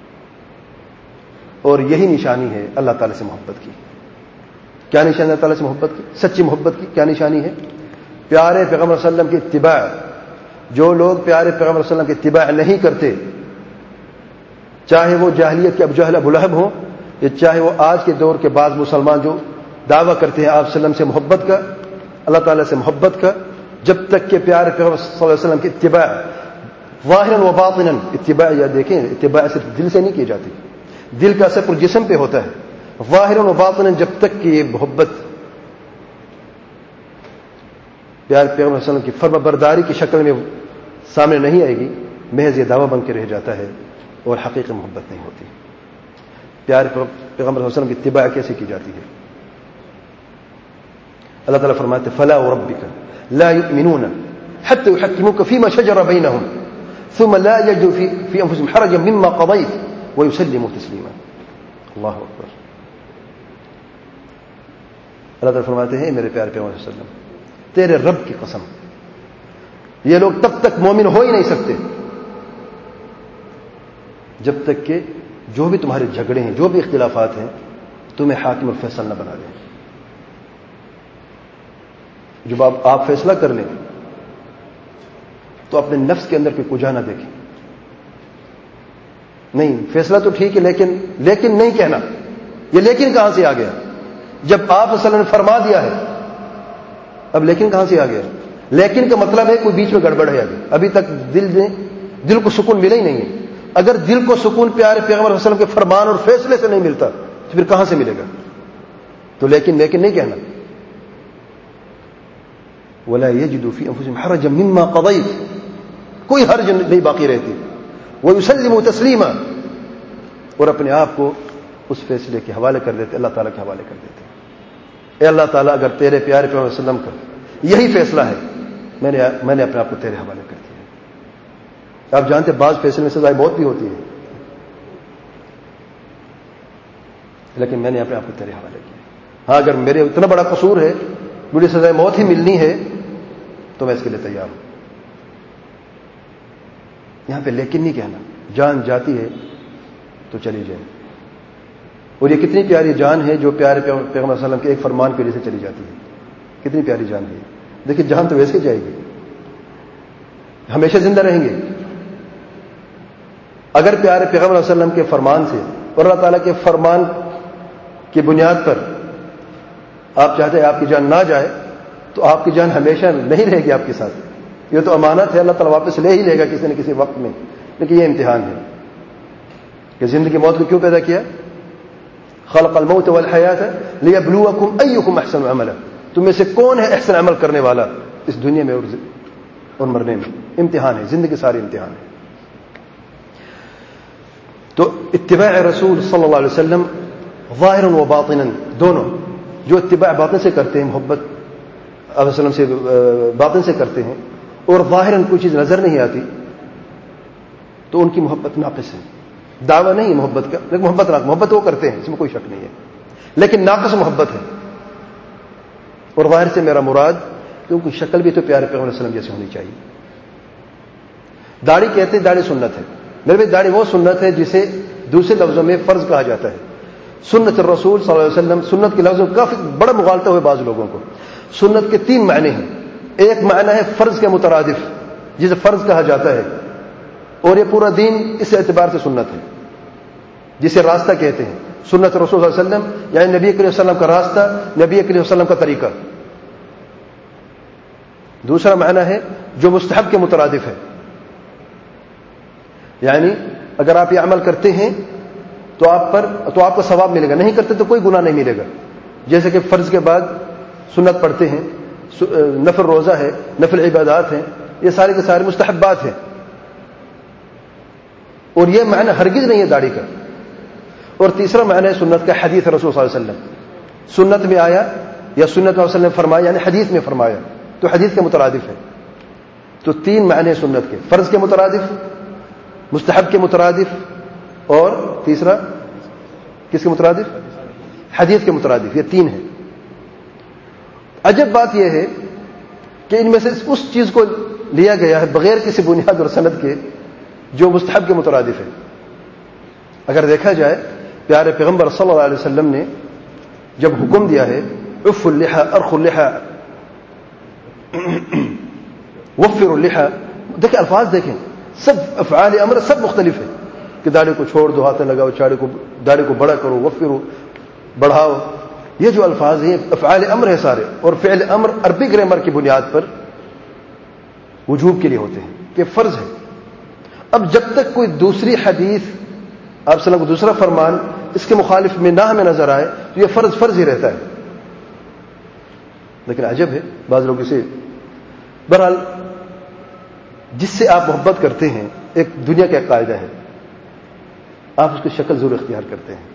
اور یہی نشانی ہے اللہ تعالیٰ سے محبت کی۔ کیا نشانی اللہ تعالیٰ سے محبت کی، سچی محبت کی کیا نشانی ہے؟ پیارے پیغمبر صلی اللہ علیہ وسلم کی اتباع۔ جو لوگ پیارے پیغمبر صلی اللہ علیہ وسلم کی اتباع نہیں کرتے، چاہے وہ جاہلیت کے ابو جہل، ابو لہب ہوں، یا چاہے وہ آج کے دور کے بعض مسلمان جو دعویٰ کرتے ہیں آپ صلی اللہ علیہ وسلم سے محبت کا، اللہ تعالیٰ سے محبت کا، جب تک کہ پیارے پیغمبر صلی اللہ علیہ وسلم کی اتباع ظاہراً و باطناً، اتباع یا دیکھیں اتباع صرف دل سے نہیں کی جاتی، دل کا اثر پورے جسم پہ ہوتا ہے، ظاہراً و باطناً جب تک کہ یہ محبت پیارے پیغمبر صلی اللہ علیہ وسلم کی فرما برداری کی شکل میں سامنے نہیں آئے گی، محض یہ دعویٰ بن کے رہ جاتا ہے اور حقیقی محبت نہیں ہوتی۔ پیارے پیغمبر صلی اللہ علیہ وسلم کی اتباع کیسے کی جاتی ہے؟ اللہ تعالیٰ فرماتے فلا وربک لا یؤمنون حتى يحكموك فيما شجر بينهم ثم لا يجدوا في انفسهم حرجا مما قضيت ويسلموا تسليما۔ اللہ اکبر۔ اللہ تعالیٰ فرماتے ہیں میرے پیارے پیغمبر صلی اللہ علیہ وسلم تیرے رب کی قسم، یہ لوگ تب تک مومن ہو ہی نہیں سکتے جب تک کہ جو بھی تمہارے جھگڑے ہیں، جو بھی اختلافات ہیں، تمہیں حاکم اور فیصل نہ بنا دیں۔ جب آپ فیصلہ کر لیں تو اپنے نفس کے اندر کوئی کجا نہ دیکھیں، نہیں فیصلہ تو ٹھیک ہے لیکن نہیں کہنا، یہ لیکن کہاں سے آ گیا؟ جب آپ صلی اللہ علیہ وسلم نے فرما دیا ہے، اب لیکن کہاں سے آ گیا؟ لیکن کا مطلب ہے کوئی بیچ میں گڑبڑ ہے، ابھی تک دل کو سکون ملا ہی نہیں ہے۔ اگر دل کو سکون پیارے پیغمبر صلی اللہ علیہ وسلم کے فرمان اور فیصلے سے نہیں ملتا تو پھر کہاں سے ملے گا؟ تو لیکن نہیں کہنا۔ ولا يجدوا في انفسهم حرجا مما قضيت، کوئی حرج نہیں باقی رہتی، ويسلموا تسلیما، اور اپنے آپ کو اس فیصلے کے حوالے کر دیتے, اللہ تعالیٰ کے حوالے کر دیتے. اے اللہ تعالیٰ, اگر تیرے پیارے پیغمبر صلی اللہ علیہ وسلم کا یہی فیصلہ ہے, میں نے اپنے آپ کو تیرے حوالے کر دیا. آپ جانتے بعض فیصلے میں سزائے موت بھی ہوتی ہے, لیکن میں نے اپنے آپ کو تیرے حوالے کیا. ہاں, اگر میرے اتنا بڑا قصور ہے, مجھے سزائے موت ہی ملنی ہے, تو میں اس کے لیے تیار ہوں. یہاں پہ لیکن نہیں کہنا, جان جاتی ہے تو چلی جائے. اور یہ کتنی پیاری جان ہے جو پیارے پیغمبر صلی اللہ علیہ وسلم کے ایک فرمان کی وجہ سے چلی جاتی ہے. کتنی پیاری جان ہے. دیکھیں, جان تو ویسے جائے گی, ہمیشہ زندہ رہیں گے. اگر پیارے پیغمبر صلی اللہ علیہ وسلم کے فرمان سے اور اللہ تعالیٰ کے فرمان کی بنیاد پر آپ چاہتے ہیں آپ کی جان نہ جائے, تو آپ کی جان ہمیشہ نہیں رہے گی آپ کے ساتھ. یہ تو امانت ہے, اللہ تعالیٰ واپس لے ہی لے گا کسی نہ کسی وقت میں. لیکن یہ امتحان ہے کہ زندگی موت کو کیوں پیدا کیا. خلق الموت والحیات لیبلوکم ایکم احسن عملا, تم میں سے کون ہے احسن عمل کرنے والا اس دنیا میں اور مرنے میں. امتحان ہے, زندگی ساری امتحان ہے. تو اتباع رسول صلی اللہ علیہ وسلم ظاہرا و باطنا دونوں, جو اتباع باطن سے کرتے ہیں, محبت علیہ وسلم سے باطن سے کرتے ہیں, اور ظاہراً کوئی چیز نظر نہیں آتی, تو ان کی محبت ناقص ہے. دعویٰ نہیں محبت کا, لیکن محبت وہ کرتے ہیں, اس میں کوئی شک نہیں ہے, لیکن ناقص محبت ہے. اور ظاہر سے میرا مراد کہ ان کی شکل بھی تو پیارے پیغمبر علیہ وسلم جیسے ہونی چاہیے. داڑھی کہتے ہیں داڑھی سنت ہے. میرے بھی داڑھی وہ سنت ہے جسے دوسرے لفظوں میں فرض کہا جاتا ہے. سنت الرسول صلی اللہ علیہ وسلم, سنت کے لفظوں کافی بڑا مغالطہ ہوئے بعض لوگوں کو. سنت کے 3 معنی ہیں. ایک معنی ہے فرض کے مترادف, جسے فرض کہا جاتا ہے, اور یہ پورا دین اس اعتبار سے سنت ہے, جسے راستہ کہتے ہیں. سنت رسول صلی اللہ علیہ وسلم یعنی نبی کریم صلی اللہ علیہ وسلم کا راستہ, نبی کریم صلی اللہ علیہ وسلم کا طریقہ. دوسرا معنی ہے جو مستحب کے مترادف ہے, یعنی اگر آپ یہ عمل کرتے ہیں تو آپ کو ثواب ملے گا, نہیں کرتے تو کوئی گناہ نہیں ملے گا. جیسے کہ فرض کے بعد سنت پڑھتے ہیں, نفل روزہ ہے, نفل عبادات ہیں, یہ سارے کے سارے مستحبات ہیں. اور یہ معنی ہرگز نہیں ہے داڑھی کا. اور تیسرا معنی ہے سنت کا حدیث رسول صلی اللہ علیہ وسلم, سنت میں آیا یا سنت وسلم نے فرمایا, یعنی حدیث میں فرمایا, تو حدیث کے مترادف ہے. تو 3 معنی سنت کے, فرض کے مترادف, مستحب کے مترادف, اور تیسرا کس کے مترادف, حدیث کے مترادف. یہ 3 ہیں. عجب بات یہ ہے کہ ان میں سے اس چیز کو لیا گیا ہے بغیر کسی بنیاد اور سند کے جو مستحب کے مترادف ہے. اگر دیکھا جائے پیارے پیغمبر صلی اللہ علیہ وسلم نے جب حکم دیا ہے عف اللحى ارخ اللحى وفر اللحى, دیکھیں الفاظ دیکھیں, سب افعال امر سب مختلف ہے کہ داڑھی کو چھوڑ دو, ہاتھ لگاؤ, داڑھی کو بڑا کرو, وفرو بڑھاؤ. یہ جو الفاظ ہیں افعال امر ہے سارے, اور فعل امر عربی گرامر کی بنیاد پر وجوب کے لیے ہوتے ہیں کہ فرض ہے. اب جب تک کوئی دوسری حدیث آپ صلی اللہ علیہ وسلم کو دوسرا فرمان اس کے مخالف میں نہ ہمیں نظر آئے تو یہ فرض ہی رہتا ہے. لیکن عجب ہے بعض لوگ اسے, بہرحال جس سے آپ محبت کرتے ہیں ایک دنیا کا قاعدہ ہے, آپ اس کی شکل ضرور اختیار کرتے ہیں.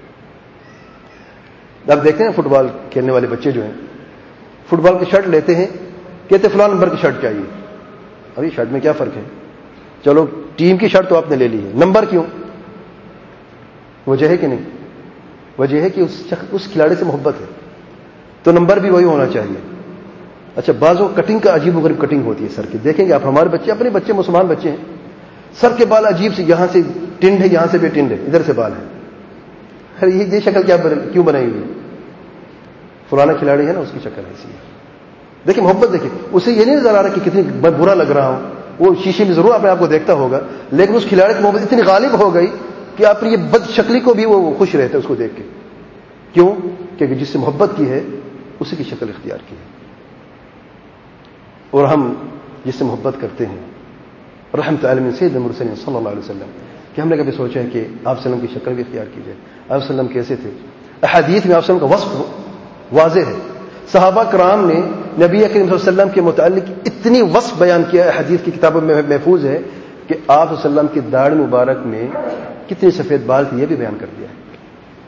آپ دیکھتے ہیں فٹ بال کھیلنے والے بچے جو ہیں فٹ بال کی شرٹ لیتے ہیں, کہتے فلاں نمبر کی شرٹ چاہیے. ابھی شرٹ میں کیا فرق ہے, چلو ٹیم کی شرٹ تو آپ نے لے لی ہے, نمبر کیوں؟ وجہ ہے کہ نہیں؟ وجہ ہے کہ اس کھلاڑی سے محبت ہے تو نمبر بھی وہی ہونا چاہیے. اچھا, بعضوں کٹنگ کا عجیب و غریب کٹنگ ہوتی ہے سر کی. دیکھیں گے آپ ہمارے بچے, اپنے بچے مسلمان بچے ہیں, سر کے بال عجیب سے, یہاں سے ٹنڈ ہے, یہاں سے بھی ٹنڈ ہے, ادھر سے بال ہے. یہ شکل کیوں بنائی ہوئی؟ فلانا کھلاڑی ہے نا, اس کی شکل ایسی ہے. دیکھیں محبت, دیکھیں اسے یہ نہیں نظر آ رہا کہ کتنی برا لگ رہا ہوں, وہ شیشے میں ضرور اپنے آپ کو دیکھتا ہوگا, لیکن اس کھلاڑی کی محبت اتنی غالب ہو گئی کہ اپنی یہ بد شکلی کو بھی وہ خوش رہتا ہے اس کو دیکھ کے. کیوں؟ کہ جس سے محبت کی ہے اسی کی شکل اختیار کی ہے. اور ہم جس سے محبت کرتے ہیں رحمت عالمین سید المرسلین صلی اللہ علیہ وسلم, کہ ہم نے کبھی سوچا ہے کہ آپ وسلم کی شکل بھی اختیار کی جائے. آپ وسلم کیسے تھے؟ احادیث میں آپ وسلم کا وصف واضح ہے. صحابہ کرام نے نبی کریم صلی اللہ علیہ وسلم کے متعلق اتنی وصف بیان کیا ہے, حدیث کی کتابوں میں محفوظ ہے, کہ آپ وسلم کی داڑھی مبارک میں کتنی سفید بال تھی یہ بھی بیان کر دیا ہے.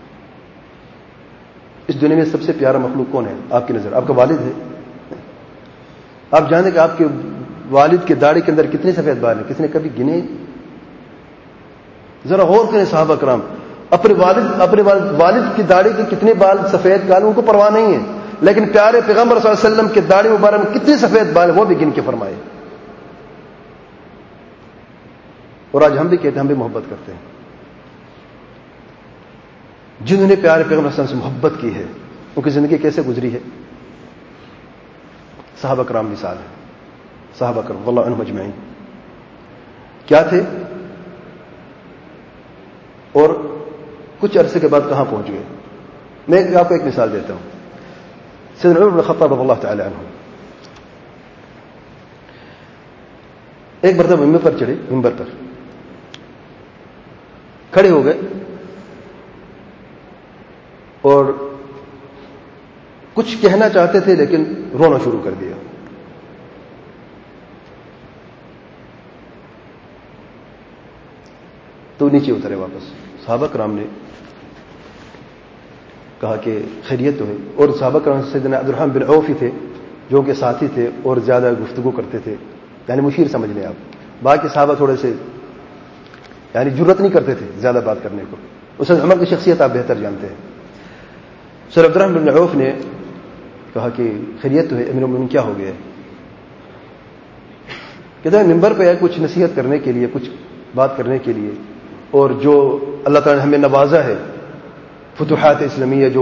اس دنیا میں سب سے پیارا مخلوق کون ہے آپ کی نظر؟ آپ کا والد ہے. آپ جانتے کہ آپ کے والد کے داڑھی کے اندر کتنے سفید بال ہیں؟ کس نے کبھی گنے؟ ذرا غور کریں صحابہ کرام، اپنے والد کی داڑھی کے کتنے بال سفید بال ان کو پرواہ نہیں ہے، لیکن پیارے پیغمبر صلی اللہ علیہ وسلم کے داڑھی مبارک میں کتنے سفید بال وہ بھی گن کے فرمائے. اور آج ہم بھی کہتے ہیں، ہم بھی محبت کرتے ہیں. جنہوں نے پیارے پیغمبر صلی اللہ علیہ وسلم سے محبت کی ہے ان کی زندگی کیسے گزری ہے؟ صحابہ کرام مثال ہے. صحابہ کرام واللہ عنہم اجمعین کیا تھے اور کچھ عرصے کے بعد کہاں پہنچ گئے؟ میں آپ کو ایک مثال دیتا ہوں. سیدنا عمر بن الخطاب رضی اللہ تعالی عنہ ایک مرتبہ ممبر پر کھڑے ہو گئے اور کچھ کہنا چاہتے تھے لیکن رونا شروع کر دیا. تو نیچے اترے واپس. صحابہ کرام نے کہا کہ خیریت تو ہے، اور صحابہ کرام سیدنا عبدالرحمن بن عوف ہی تھے جو کہ ساتھی تھے اور زیادہ گفتگو کرتے تھے، یعنی مشیر سمجھ لیں آپ. باقی صحابہ تھوڑے سے یعنی جرت نہیں کرتے تھے زیادہ بات کرنے کو. اس عمر کی شخصیت آپ بہتر جانتے ہیں. سر عبدالرحمن بن عوف نے کہا کہ خیریت تو ہے امیر المومنین، کیا ہو گیا؟ کہتے ہیں ممبر پہ ہے کچھ نصیحت کرنے کے لیے، کچھ بات کرنے کے لیے، اور جو اللہ تعالی نے ہمیں نوازا ہے فتوحات اسلامیہ، جو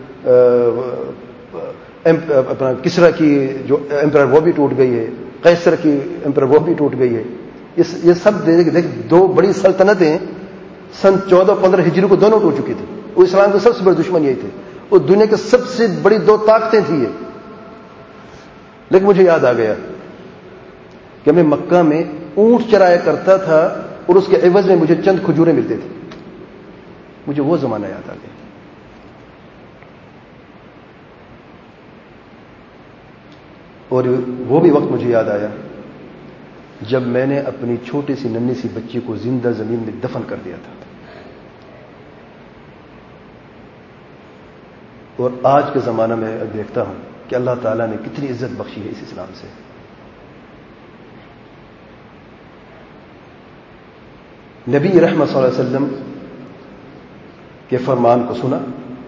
اپنا کسرا کی جو امپرر وہ بھی ٹوٹ گئی ہے، قیصر کی امپرر وہ بھی ٹوٹ گئی ہے. یہ سب دیکھ دو بڑی سلطنتیں سن 14-15 ہجری کو دونوں ٹوٹ چکی تھی. وہ اسلام کے سب سے بڑے دشمن یہی تھے، وہ دنیا کی سب سے بڑی دو طاقتیں تھیں یہ. لیکن مجھے یاد آ گیا کہ میں مکہ میں اونٹ چرایا کرتا تھا اور اس کے عوض میں مجھے چند کھجوریں ملتے تھے. مجھے وہ زمانہ یاد آ گیا. اور وہ بھی وقت مجھے یاد آیا جب میں نے اپنی چھوٹی سی ننھی سی بچی کو زندہ زمین میں دفن کر دیا تھا. اور آج کے زمانہ میں دیکھتا ہوں کہ اللہ تعالیٰ نے کتنی عزت بخشی ہے اس اسلام سے. نبی رحمت صلی اللہ علیہ وسلم کے فرمان کو سنا،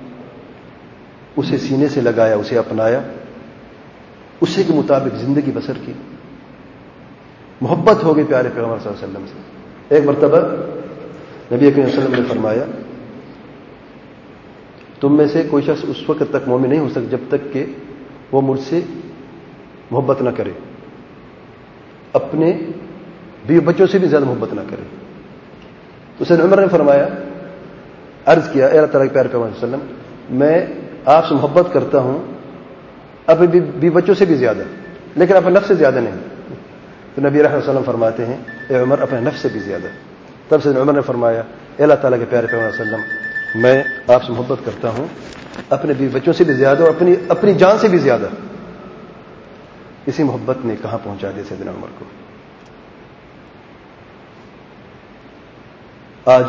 اسے سینے سے لگایا، اسے اپنایا، اسی کے مطابق زندگی بسر کی. محبت ہو گئی پیارے پیغمبر صلی اللہ علیہ وسلم سے. ایک مرتبہ نبی اکرم صلی اللہ علیہ وسلم نے فرمایا تم میں سے کوئی شخص اس وقت تک مومن نہیں ہو سکتا جب تک کہ وہ مجھ سے محبت نہ کرے، اپنے بیوی بچوں سے بھی زیادہ محبت نہ کرے. تو سیدنا عمر نے فرمایا، عرض کیا اے اللہ تعالیٰ کے پیارے پیغمبر صلی اللہ علیہ وسلم، میں آپ سے محبت کرتا ہوں اپنے بیوی بچوں سے بھی زیادہ، لیکن اپنے نفس سے زیادہ نہیں. تو نبی رحمۃ اللہ علیہ وسلم فرماتے ہیں اے عمر اپنے نفس سے بھی زیادہ. تب سے عمر نے فرمایا اے اللہ تعالیٰ کے پیارے پیغمبر صلی اللہ علیہ وسلم، میں آپ سے محبت کرتا ہوں اپنے بیوی بچوں سے بھی زیادہ اور اپنی جان سے بھی زیادہ. اسی محبت نے کہاں پہنچا دیا سیدنا عمر کو. آج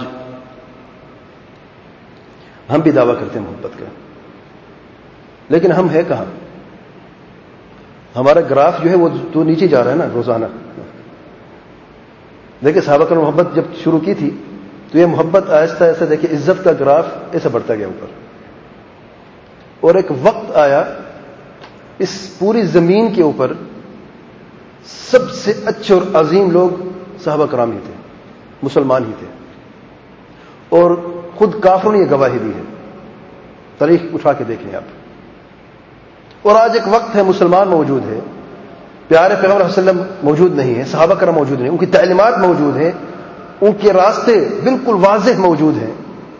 ہم بھی دعویٰ کرتے ہیں محبت کا، لیکن ہم ہے کہاں؟ ہمارا گراف جو ہے وہ تو نیچے جا رہا ہے نا روزانہ. دیکھیں صحابہ کرام محبت جب شروع کی تھی تو یہ محبت آہستہ آہستہ دیکھیں عزت کا گراف ایسا بڑھتا گیا اوپر. اور ایک وقت آیا اس پوری زمین کے اوپر سب سے اچھے اور عظیم لوگ صحابہ کرام ہی تھے، مسلمان ہی تھے. اور خود کافروں نے یہ گواہی دی ہے، تاریخ اٹھا کے دیکھ لیں آپ. اور آج ایک وقت ہے مسلمان موجود ہے، پیارے پیغمبر صلی اللہ علیہ وسلم موجود نہیں ہے، صحابہ کرام موجود نہیں، ان کی تعلیمات موجود ہیں، ان کے راستے بالکل واضح موجود ہیں.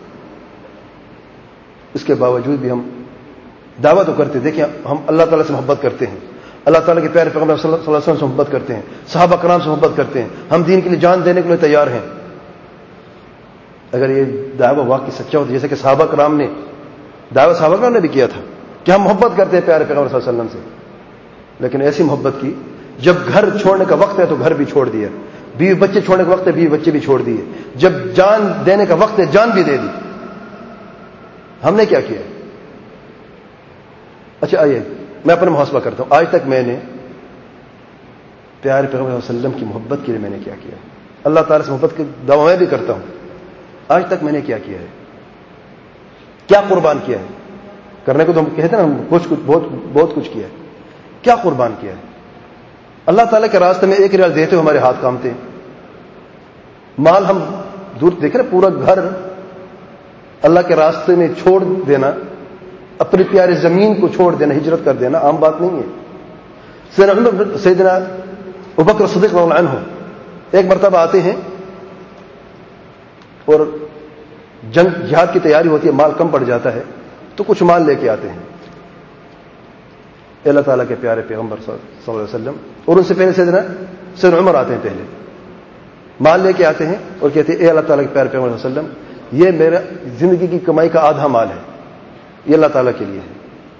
اس کے باوجود بھی ہم دعویٰ تو کرتے. دیکھیں ہم اللہ تعالیٰ سے محبت کرتے ہیں، اللہ تعالیٰ کے پیارے پیغمبر صلی اللہ علیہ وسلم سے محبت کرتے ہیں، صحابہ کرام سے محبت کرتے ہیں، ہم دین کے لیے جان دینے کے لیے تیار ہیں. اگر یہ دعویٰ واقعی سچا ہوتا جیسے کہ صحابہ کرام نے دعویٰ صحابہ کرام نے بھی کیا تھا کہ ہم محبت کرتے ہیں پیارے پیغمبر صلی اللہ علیہ وسلم سے، لیکن ایسی محبت کی جب گھر چھوڑنے کا وقت ہے تو گھر بھی چھوڑ دیا، بیوی بچے چھوڑنے کا وقت ہے بیوی بچے بھی چھوڑ دیے، جب جان دینے کا وقت ہے جان بھی دے دی. ہم نے کیا کیا؟ اچھا آئیے میں اپنا محاسبہ کرتا ہوں. آج تک میں نے پیارے پیغمبر صلی اللہ علیہ وسلم کی محبت کے لیے میں نے کیا کیا؟ اللہ تعالیٰ سے محبت کے دعویٰ میں بھی کرتا ہوں. آج تک میں نے کیا کیا ہے؟ کیا قربان کیا ہے؟ کرنے کو تو ہم کہتے ہیں نا بہت کچھ کیا ہے. کیا قربان کیا ہے؟ اللہ تعالیٰ کے راستے میں 1 ریال دیتے ہو ہمارے ہاتھ کامتے ہیں. مال ہم دور دیکھ رہے، پورا گھر اللہ کے راستے میں چھوڑ دینا، اپنی پیاری زمین کو چھوڑ دینا، ہجرت کر دینا عام بات نہیں ہے. سیدنا ابوبکر صدیق رضی اللہ عنہ ایک مرتبہ آتے ہیں اور جنگ جہاد کی تیاری ہوتی ہے، مال کم پڑ جاتا ہے تو کچھ مال لے کے آتے ہیں اللہ تعالیٰ کے پیارے پیغمبر صلی اللہ علیہ وسلم. اور ان سے پہلے سیدنا عمر آتے ہیں، پہلے مال لے کے آتے ہیں اور کہتے ہیں اے اللہ تعالیٰ کے پیارے پیغمبر صلی اللہ علیہ وسلم، یہ میرا زندگی کی کمائی کا آدھا مال ہے، یہ اللہ تعالیٰ کے لیے ہے.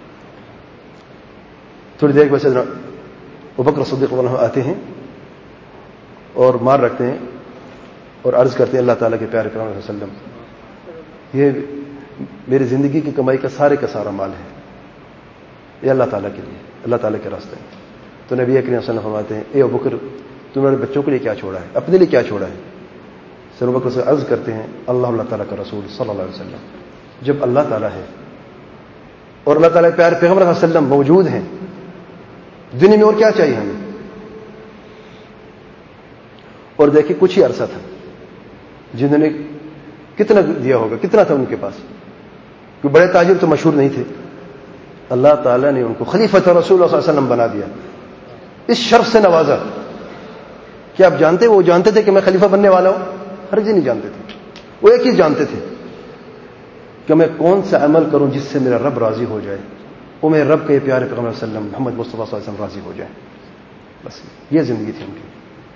تھوڑی دیر کے بعد سیدنا ابوبکر صدیق رضی اللہ عنہ آتے ہیں اور مال رکھتے ہیں اور عرض کرتے ہیں اللہ تعالیٰ کے پیارے پیغمبر صلی اللہ علیہ وسلم، یہ میری زندگی کی کمائی کا سارے کا سارا مال ہے، یہ اللہ تعالیٰ کے لیے، اللہ تعالیٰ کے راستے میں. تو نبی کریم صلی اللہ علیہ وسلم فرماتے ہیں اے ابوبکر، تم نے بچوں کے لیے کیا چھوڑا ہے؟ اپنے لیے کیا چھوڑا ہے؟ سر ابوبکر سے عرض کرتے ہیں اللہ تعالیٰ کا رسول صلی اللہ علیہ وسلم. جب اللہ تعالیٰ ہے اور اللہ تعالیٰ کے پیارے پیغمبر صلی اللہ علیہ وسلم موجود ہیں دنیا میں، اور کیا چاہیے ہمیں؟ اور دیکھیں کچھ ہی عرصہ تھا، جنہوں نے کتنا دیا ہوگا، کتنا تھا ان کے پاس، کوئی بڑے تاجر تو مشہور نہیں تھے. اللہ تعالیٰ نے ان کو خلیفۃ رسول اللہ صلی اللہ علیہ وسلم بنا دیا، اس شرف سے نوازا. کیا آپ جانتے، وہ جانتے تھے کہ میں خلیفہ بننے والا ہوں؟ ہر چیز نہیں جانتے تھے. وہ ایک چیز جانتے تھے کہ میں کون سا عمل کروں جس سے میرا رب راضی ہو جائے، وہ میرے رب کے پیارے پیغمبر صلی اللہ علیہ وسلم محمد مصطفیٰ صلی اللہ علیہ وسلم راضی ہو جائے. بس یہ زندگی تھی ان کی.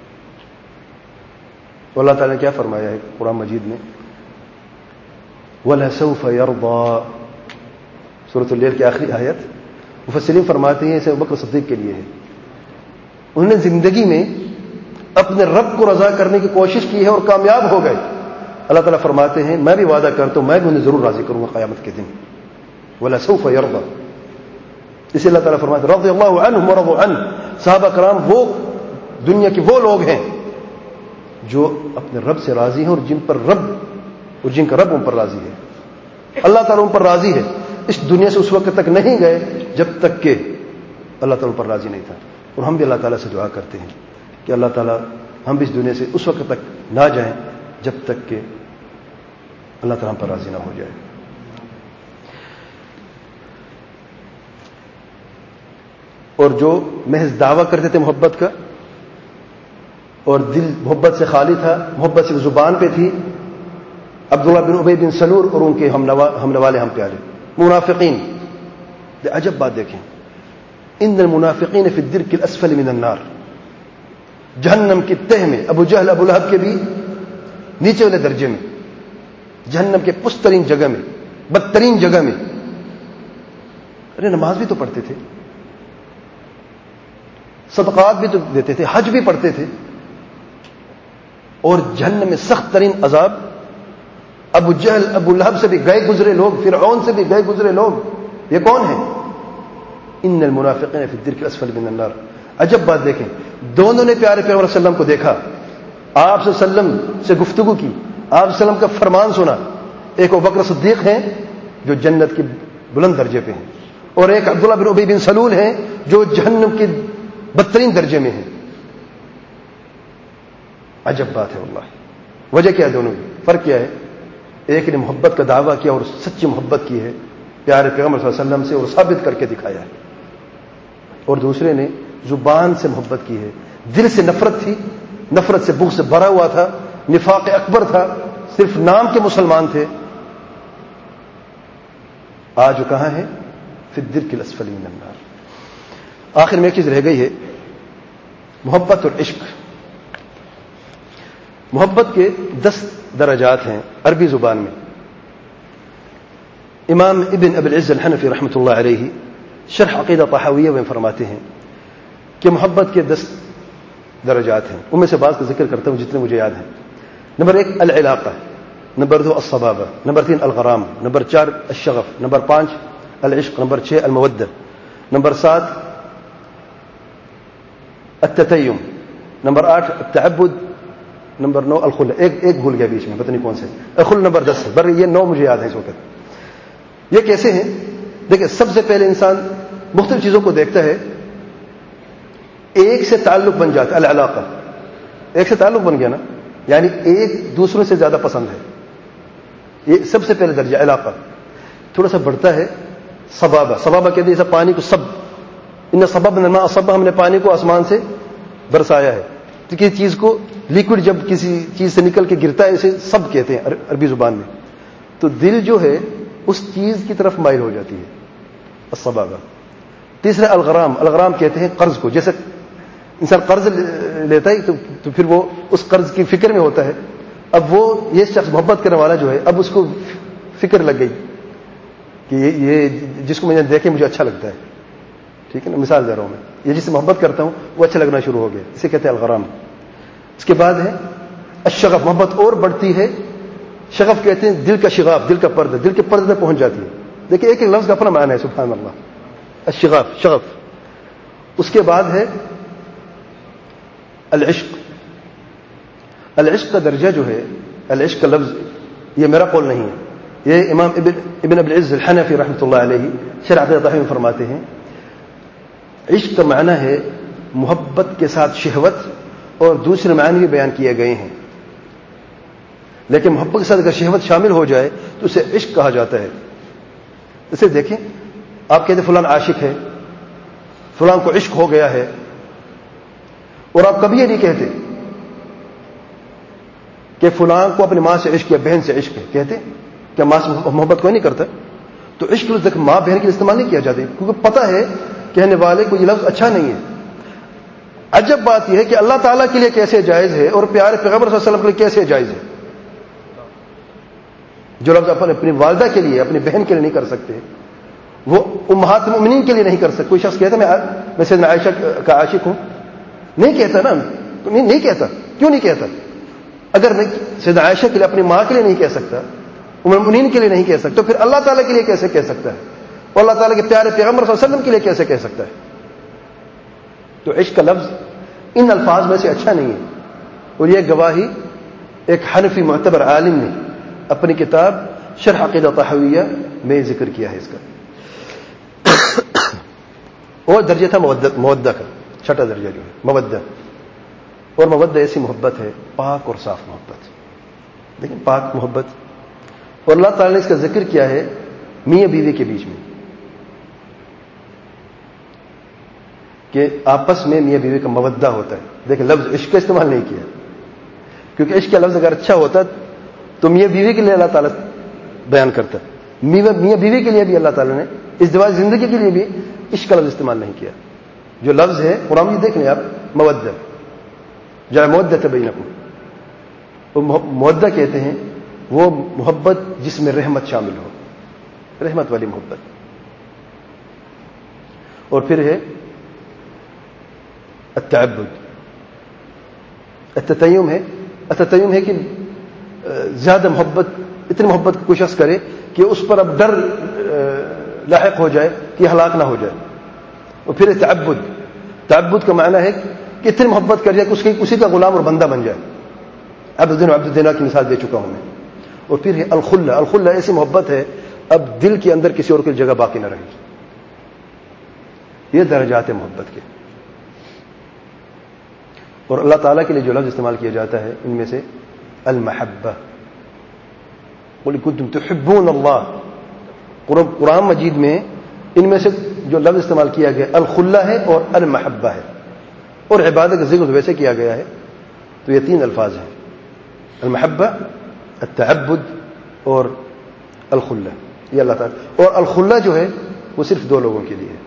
تو اللہ تعالیٰ نے کیا فرمایا ہے قرآن مجید میں؟ وَلَسَوْفَ يَرْضَى، سورۃ اللیل کی آخری آیت. مفسرین فرماتے ہیں اسے ابوبکر صدیق کے لیے ہے. انہوں نے زندگی میں اپنے رب کو رضا کرنے کی کوشش کی ہے اور کامیاب ہو گئے. اللہ تعالیٰ فرماتے ہیں میں بھی وعدہ کرتا ہوں میں بھی انہیں ضرور راضی کروں گا قیامت کے دن. وَلَسَوْفَ يَرْضَى، اسے اللہ تعالیٰ فرماتے رضی اللہ عنہم ورضوا عنہ. صحابہ کرام وہ دنیا کے وہ لوگ ہیں جو اپنے رب سے راضی ہیں اور جن کا رب ان پر راضی ہے. اللہ تعالیٰ ان پر راضی ہے. اس دنیا سے اس وقت تک نہیں گئے جب تک کہ اللہ تعالیٰ ان پر راضی نہیں تھا. اور ہم بھی اللہ تعالیٰ سے دعا کرتے ہیں کہ اللہ تعالیٰ ہم بھی اس دنیا سے اس وقت تک نہ جائیں جب تک کہ اللہ تعالیٰ ہم پر راضی نہ ہو جائے. اور جو محض دعویٰ کرتے تھے محبت کا اور دل محبت سے خالی تھا، محبت سے زبان پہ تھی، عبداللہ بن ابی بن سلول اور ان کے ہم نوالے ہم پیارے منافقین. عجب بات دیکھیں، ان المنافقین فی الدرک الاسفل من النار، جہنم کی تہ میں، ابو جہل ابو لہب کے بھی نیچے والے درجے میں، جہنم کے پسترین جگہ میں، بدترین جگہ میں. ارے نماز بھی تو پڑھتے تھے، صدقات بھی تو دیتے تھے، حج بھی پڑھتے تھے، اور جہنم میں سخت ترین عذاب. ابو جہل ابو لہب سے بھی گئے گزرے لوگ، فرعون سے بھی گئے گزرے لوگ، یہ کون ہیں؟ ان المنافقین فی الدرک الاسفل من النار. عجب بات دیکھیں، دونوں نے پیارے پیغمبر صلی اللہ علیہ وسلم کو دیکھا، آپ صلی اللہ علیہ وسلم سے گفتگو کی، آپ صلی اللہ علیہ وسلم کا فرمان سنا. ایک ابوبکر صدیق ہیں جو جنت کے بلند درجے پہ ہیں، اور ایک عبداللہ بن ابی بن سلول ہیں جو جہنم کے بدترین درجے میں ہیں. عجب بات ہے واللہ. وجہ کیا ہے دونوں کی؟ فرق کیا ہے؟ ایک نے محبت کا دعویٰ کیا اور سچی محبت کی ہے پیارے پیغمبر صلی اللہ علیہ وسلم سے اور ثابت کر کے دکھایا ہے، اور دوسرے نے زبان سے محبت کی ہے، دل سے نفرت تھی، نفرت سے بغض سے بھرا ہوا تھا، نفاق اکبر تھا، صرف نام کے مسلمان تھے. آج وہ کہاں ہے؟ فی الدرک الاسفل من النار. آخر میں ایک چیز رہ گئی ہے، محبت اور عشق. محبت کے 10 درجات ہیں عربی زبان میں. امام ابن ابی العز الحنفی رحمۃ اللہ علیہ شرح عقیدہ طحاویہ میں فرماتے ہیں کہ محبت کے 10 درجات ہیں. ان میں سے بعض کا ذکر کرتا ہوں جتنے مجھے یاد ہیں. نمبر 1 العلاقہ، نمبر 2 الصبابہ، نمبر 3 الغرام، نمبر 4 الشغف، نمبر 5 العشق، نمبر 6 المودہ، نمبر 7 التتیم، نمبر 8 التعبد، نمبر 9 الخلہ. ایک بھول گیا بیچ میں، پتہ نہیں کون سے. الخلہ نمبر 10 ہے، بر یہ 9 مجھے یاد ہے اس وقت. یہ کیسے ہیں؟ دیکھیں، سب سے پہلے انسان مختلف چیزوں کو دیکھتا ہے، ایک سے تعلق بن جاتا ہے. العلاقہ، ایک سے تعلق بن گیا نا، یعنی ایک دوسروں سے زیادہ پسند ہے. یہ سب سے پہلے درجہ علاقہ. تھوڑا سا بڑھتا ہے صبابہ. صبابہ کہتے ہیں جیسا پانی کو سب، ان صببنا الماء صبا، ہم نے پانی کو آسمان سے برسایا ہے. تو کسی چیز کو لیکوڈ جب کسی چیز سے نکل کے گرتا ہے اسے سب کہتے ہیں عربی زبان میں. تو دل جو ہے اس چیز کی طرف مائل ہو جاتی ہے، الصبابہ. تیسرا الغرام. الغرام کہتے ہیں قرض کو. جیسے انسان قرض لیتا ہے تو پھر وہ اس قرض کی فکر میں ہوتا ہے. اب وہ یہ شخص محبت کرنے والا جو ہے، اب اس کو فکر لگ گئی کہ یہ جس کو میں دیکھے مجھے اچھا لگتا ہے. ٹھیک ہے نا، مثال دے رہا ہوں میں. یہ جس سے محبت کرتا ہوں وہ اچھا لگنا شروع ہو گیا، اسے کہتے ہیں الغرام. اس کے بعد ہے الشغف. محبت اور بڑھتی ہے. شغف کہتے ہیں دل کا شغاف، دل کا پردہ، دل کے پردے تک پہنچ جاتی ہے. دیکھیں ایک لفظ کا اپنا معنی ہے، سبحان اللہ. الشغاف، شغف. اس کے بعد ہے العشق. العشق کا درجہ جو ہے، العشق کا لفظ یہ میرا قول نہیں ہے، یہ امام ابن ابی العز الحنفی رحمۃ اللہ علیہ شرح عقیدۃ الطحاوی میں فرماتے ہیں. عشق کا معنی ہے محبت کے ساتھ شہوت، اور دوسرے معنی بھی بیان کیے گئے ہیں. لیکن محبت کے ساتھ اگر شہوت شامل ہو جائے تو اسے عشق کہا جاتا ہے. اسے دیکھیں، آپ کہتے ہیں فلان عاشق ہے، فلان کو عشق ہو گیا ہے، اور آپ کبھی یہ نہیں کہتے کہ فلان کو اپنی ماں سے عشق یا بہن سے عشق ہے. کہتے کیا ماں سے محبت کوئی نہیں کرتا؟ تو عشق لفظ ماں بہن کے لیے استعمال نہیں کیا جاتا، کیونکہ پتہ ہے کہنے والے کو یہ لفظ اچھا نہیں ہے. عجب بات یہ ہے کہ اللہ تعالیٰ کے لیے کیسے جائز ہے اور پیارے پیغمبر صلی اللہ علیہ وسلم کے لیے کیسے جائز ہے. جو لفظ اپنی والدہ کے لیے، اپنی بہن کے لیے نہیں کر سکتے، وہ امہات المؤمنین کے لیے نہیں کر سکتے. کوئی شخص کہتا میں سیدنا عائشہ کا عاشق ہوں، نہیں کہتا نا، نہیں کہتا. کیوں نہیں کہتا؟ اگر میں سیدنا عائشہ کے لیے، اپنی ماں کے لیے نہیں کہہ سکتا، ام المؤمنین کے لیے نہیں کہہ سکتا، تو پھر اللہ تعالیٰ کے لیے کیسے کہہ سکتا ہے؟ اور اللہ تعالیٰ کے پیارے پیغمبر صلی اللہ علیہ وسلم کے لیے کیسے کہہ سکتا ہے؟ تو عشق کا لفظ ان الفاظ میں سے اچھا نہیں ہے. اور یہ گواہی ایک حنفی معتبر عالم نے اپنی کتاب شرح عقیدۃ الطحاویہ میں ذکر کیا ہے اس کا. اور درجہ تھا مودہ کا، چھٹا درجہ جو ہے مودہ. اور مودہ ایسی محبت ہے پاک اور صاف محبت. لیکن پاک محبت، اور اللہ تعالیٰ نے اس کا ذکر کیا ہے میاں بیوی کے بیچ میں، کہ آپس میں میاں بیوی کا مودہ ہوتا ہے. دیکھیں لفظ عشق کا استعمال نہیں کیا، کیونکہ عشق کا لفظ اگر اچھا ہوتا تو میاں بیوی کے لیے اللہ تعالیٰ بیان کرتا. میاں بیوی کے لیے بھی اللہ تعالیٰ نے ازدواج زندگی کے لیے بھی عشق کا لفظ استعمال نہیں کیا. جو لفظ ہے قرآن میں دیکھ لیں آپ، مودہ، جائے مودۃ بینکم. وہ مودہ کہتے ہیں وہ محبت جس میں رحمت شامل ہو، رحمت والی محبت. اور پھر ہے التعبد. التتیم ہے. التتیم ہے کہ زیادہ محبت، اتنی محبت کوئی شخص کرے کہ اس پر اب ڈر لاحق ہو جائے کہ ہلاک نہ ہو جائے. اور پھر تعبد. تعبد کا معنی ہے کہ اتنی محبت کر جائے کہ اسی کا غلام اور بندہ بن جائے. عبد الدینہ کی مثال دے چکا ہوں میں. اور پھر ہے الخلہ. الخلہ ایسی محبت ہے اب دل کے اندر کسی اور کی جگہ باقی نہ رہے. یہ درجات ہیں محبت کے. اور اللہ تعالیٰ کے لیے جو لفظ استعمال کیا جاتا ہے ان میں سے المحبہ. قل کنتم تحبون اللہ. قرآن مجید میں ان میں سے جو لفظ استعمال کیا گیا الخلہ ہے اور المحبہ ہے. اور عبادت کا ذکر ویسے کیا گیا ہے تو یہ 3 الفاظ ہیں، المحبہ، التعبد اور الخلہ. یہ اللہ تعالیٰ. اور الخلہ جو ہے وہ صرف 2 لوگوں کے لیے ہے،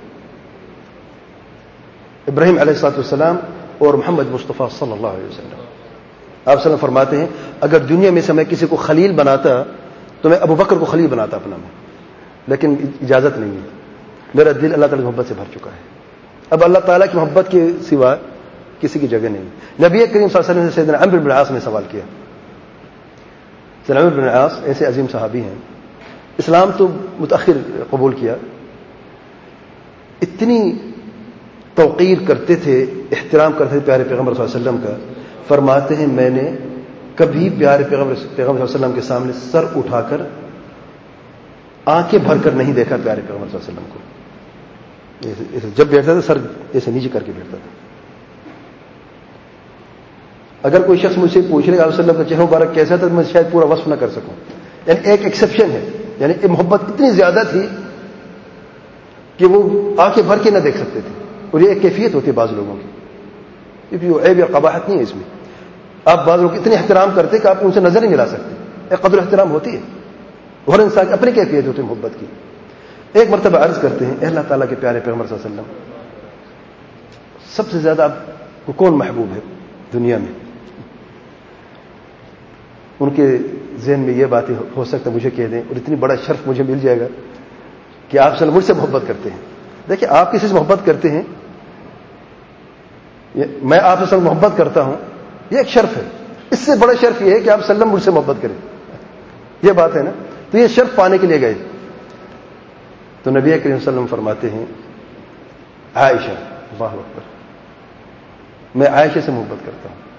ابراہیم علیہ الصلوۃ والسلام اور محمد مصطفیٰ صلی اللہ علیہ وسلم. آپ صلی اللہ فرماتے ہیں اگر دنیا میں سے میں کسی کو خلیل بناتا تو میں ابو بکر کو خلیل بناتا اپنا میں، لیکن اجازت نہیں ہے. میرا دل اللہ تعالیٰ کی محبت سے بھر چکا ہے. اب اللہ تعالیٰ کی محبت کے سوا کسی کی جگہ نہیں. نبی کریم صلی اللہ علیہ وسلم سے سیدنا عمرو بن العاص نے سوال کیا. سیدنا عمرو بن العاص ایسے عظیم صحابی ہیں، اسلام تو متأخر قبول کیا، اتنی توقیر کرتے تھے، احترام کرتے تھے پیارے پیغمبر صلی اللہ علیہ وسلم کا. فرماتے ہیں میں نے کبھی پیارے پیغمبر صلی اللہ علیہ وسلم کے سامنے سر اٹھا کر آنکھیں بھر کر نہیں دیکھا پیارے پیغمبر صلی اللہ علیہ وسلم کو. جب بیٹھتا تھا سر ایسے نیچے کر کے بیٹھتا تھا. اگر کوئی شخص مجھ سے پوچھ لے گا علیہ وسلم کا چہرہ مبارک کیسا تھا تو میں شاید پورا وصف نہ کر سکوں. یعنی ایک ایکسیپشن ہے، یعنی محبت اتنی زیادہ تھی کہ وہ آنکھیں بھر کے نہ دیکھ سکتے تھے. اور یہ ایک کیفیت ہوتی ہے بعض لوگوں کی، کیونکہ وہ عیب یا قباحت نہیں ہے اس میں. آپ بعض لوگ اتنے احترام کرتے کہ آپ ان سے نظر نہیں ملا سکتے. ایک قدر احترام ہوتی ہے، ہر انسان کی اپنی کیفیت ہوتی ہے محبت کی. ایک مرتبہ عرض کرتے ہیں، اے اللہ تعالیٰ کے پیارے پیغمبر صلی اللہ علیہ وسلم، سب سے زیادہ آپ کو کون محبوب ہے دنیا میں؟ ان کے ذہن میں یہ باتیں ہو سکتا ہے مجھے کہہ دیں، اور اتنی بڑا شرف مجھے مل جائے گا کہ آپ مجھ سے محبت کرتے ہیں. دیکھیں، آپ کسی سے محبت کرتے ہیں، میں آپ سے محبت کرتا ہوں، یہ ایک شرف ہے. اس سے بڑا شرف یہ ہے کہ آپ سلم مجھ سے محبت کریں. یہ بات ہے نا. تو یہ شرف پانے کے لیے گئے. تو نبی کریم صلی اللہ علیہ وسلم فرماتے ہیں، عائشہ، اللہ اکبر، میں عائشہ سے محبت کرتا ہوں.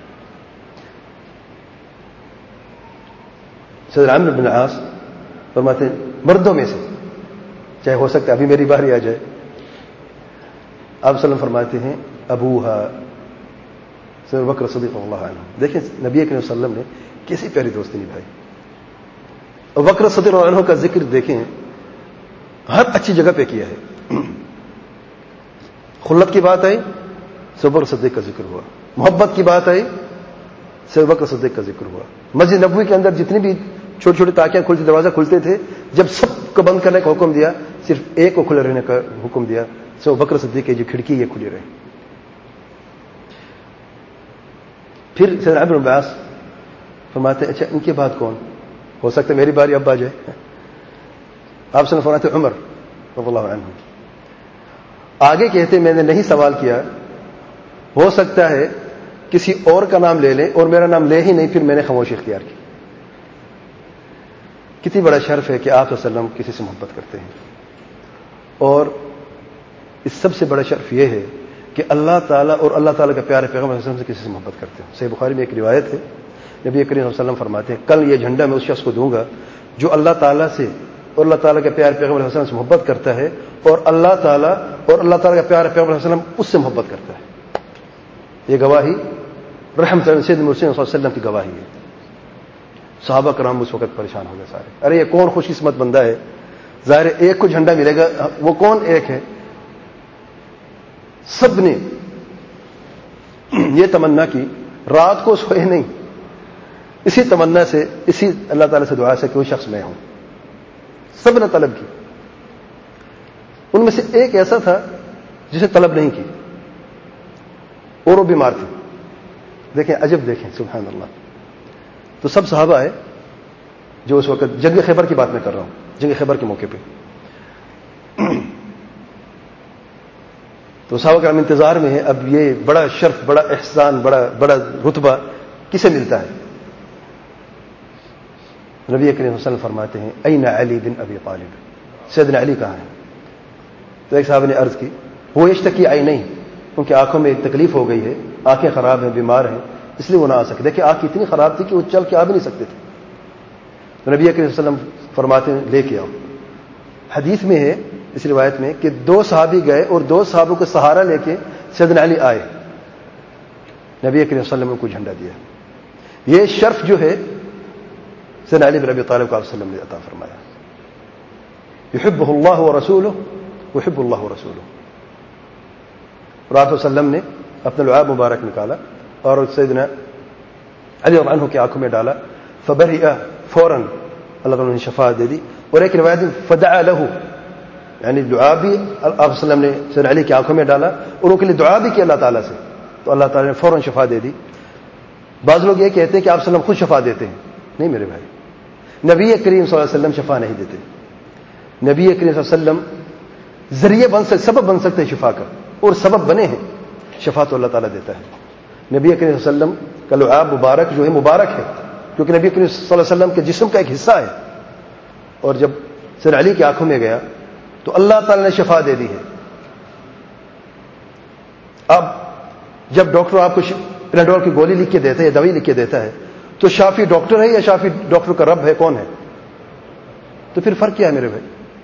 سیدنا عمرو بن العاص فرماتے ہیں مردوں میں سے، چاہے ہو سکتا ہے ابھی میری باری آ جائے. آپ وسلم فرماتے ہیں ابوہا سیدنا بکر صدیق اللہ عنہ. دیکھیں نبی کریم صلی اللہ علیہ وسلم نے کیسی پیاری دوستی نبھائی. اور بکر صدیق اللہ عنہ کا ذکر دیکھیں ہر اچھی جگہ پہ کیا ہے. خلت کی بات آئی سیدنا بکر صدیق کا ذکر ہوا، محبت کی بات آئی سیدنا بکر صدیق کا ذکر ہوا. مسجد نبوی کے اندر جتنی بھی چھوٹی چھوٹی تاکیاں کھلتی، دروازہ کھلتے تھے، جب سب کو بند کرنے کا حکم دیا، صرف ایک کو کھلے رہنے کا حکم دیا. سیدنا بکر صدیق کی جو کھڑکی یہ کھلی رہے. پھر سیدنا عمرو بن العاص فرماتے ہیں اچھا ان کے بعد کون؟ ہو سکتا ہے میری باری اب آ جائے. آپ سے فرماتے عمر رضی اللہ عنہ. آگے کہتے میں نے نہیں سوال کیا، ہو سکتا ہے کسی اور کا نام لے لیں، اور میرا نام لے ہی نہیں، پھر میں نے خاموشی اختیار کی. کتنی بڑا شرف ہے کہ آپ صلی اللہ علیہ وسلم کسی سے محبت کرتے ہیں. اور اس سب سے بڑا شرف یہ ہے کہ اللہ تعالیٰ اور اللہ تعالیٰ کا پیارے پیغمبر صلی اللہ علیہ وسلم سے کسی سے محبت کرتے ہیں. صحیح بخاری میں ایک روایت ہے، نبی کریم صلی اللہ علیہ وسلم فرماتے ہیں کل یہ جھنڈا میں اس شخص کو دوں گا جو اللہ تعالیٰ سے اور اللہ تعالیٰ کے پیارے پیغمبر صلی اللہ علیہ وسلم سے محبت کرتا ہے، اور اللہ تعالیٰ کا پیارے پیغمبر صلی اللہ علیہ وسلم اس سے محبت کرتا ہے. یہ گواہی رحمت سید مرسل صلی اللہ علیہ وسلم کی گواہی ہے. صحابہ کرام اس وقت پریشان ہو گئے سارے. ارے یہ کون خوش قسمت بندہ ہے، ظاہر ایک کو جھنڈا ملے گا، وہ کون ایک ہے؟ سب نے یہ تمنا کی، رات کو سوئے نہیں، اسی تمنا سے، اسی اللہ تعالیٰ سے دعا سے کہ وہ شخص میں ہوں. سب نے طلب کی. ان میں سے ایک ایسا تھا جسے طلب نہیں کی، اور وہ بیمار تھے. دیکھیں عجب، دیکھیں سبحان اللہ. تو سب صحابہ آئے جو اس وقت جنگ خیبر کی بات میں کر رہا ہوں، جنگ خیبر کے موقع پہ. تو صحابہ کرام انتظار میں ہے، اب یہ بڑا شرف، بڑا احسان، بڑا رتبہ کسے ملتا ہے؟ نبی کریم صلی اللہ علیہ وسلم فرماتے ہیں این علی بن ابی طالب، سیدنا علی کہاں ہے؟ تو ایک صاحب نے عرض کی وہ یشتکی عینیہ، ان کی آنکھوں میں تکلیف ہو گئی ہے، آنکھیں خراب ہیں، بیمار ہیں، اس لیے وہ نہ آ سکے. دیکھیں آنکھ اتنی خراب تھی کہ وہ چل کے آ بھی نہیں سکتے تھے. تو نبی کریم صلی اللہ علیہ وسلم فرماتے ہیں لے کے آؤ. حدیث میں ہے اس روایت میں کہ دو صحابی گئے اور دو صحابوں کو سہارا لے کے سیدنا علی آئے. نبی کریم صلی اللہ علیہ وسلم نے کو جھنڈا دیا. یہ شرف جو ہے سیدنا علی بن ابی طالب کو آپ صلی اللہ علیہ وسلم نے عطا فرمایا. یحبہ اللہ ورسولہ ویحب اللہ ورسولہ. اور آپ صلی اللہ علیہ وسلم نے اپنا لعاب مبارک نکالا اور سیدنا علی رضی اللہ عنہ کی آنکھوں میں ڈالا، فبرئ، فوراً اللہ تعالیٰ نے شفاعت دے دی. اور ایک روایت میں فدعا لہ، یعنی دعا بھی آپ صلی اللہ علیہ وسلم نے سیدنا علی کی آنکھوں میں ڈالا اور ان کے لیے دعا بھی کی اللہ تعالیٰ سے، تو اللہ تعالیٰ نے فوراً شفا دے دی. بعض لوگ یہ کہتے ہیں کہ آپ صلی اللہ علیہ وسلم خود شفا دیتے ہیں. نہیں میرے بھائی، نبی کریم صلی اللہ علیہ وسلم شفا نہیں دیتے. نبی کریم صلی اللہ علیہ وسلم ذریعے بن سکتے، سبب بن سکتے ہیں شفا کا، اور سبب بنے ہیں. شفا تو اللہ تعالیٰ دیتا ہے. نبی کریم صلی اللہ علیہ وسلم کا لعاب مبارک جو ہے مبارک ہے، کیونکہ نبی کریم صلی اللہ علیہ وسلم کے جسم کا ایک حصہ ہے. اور جب سیدنا علی کی آنکھوں میں گیا تو اللہ تعالیٰ نے شفا دے دی ہے. اب جب ڈاکٹر آپ کو پیناڈول کی گولی لکھ کے دیتا ہے یا دوائی لکھ کے دیتا ہے تو شافی ڈاکٹر ہے یا شافی ڈاکٹر کا رب ہے؟ کون ہے؟ تو پھر فرق کیا ہے میرے بھائی؟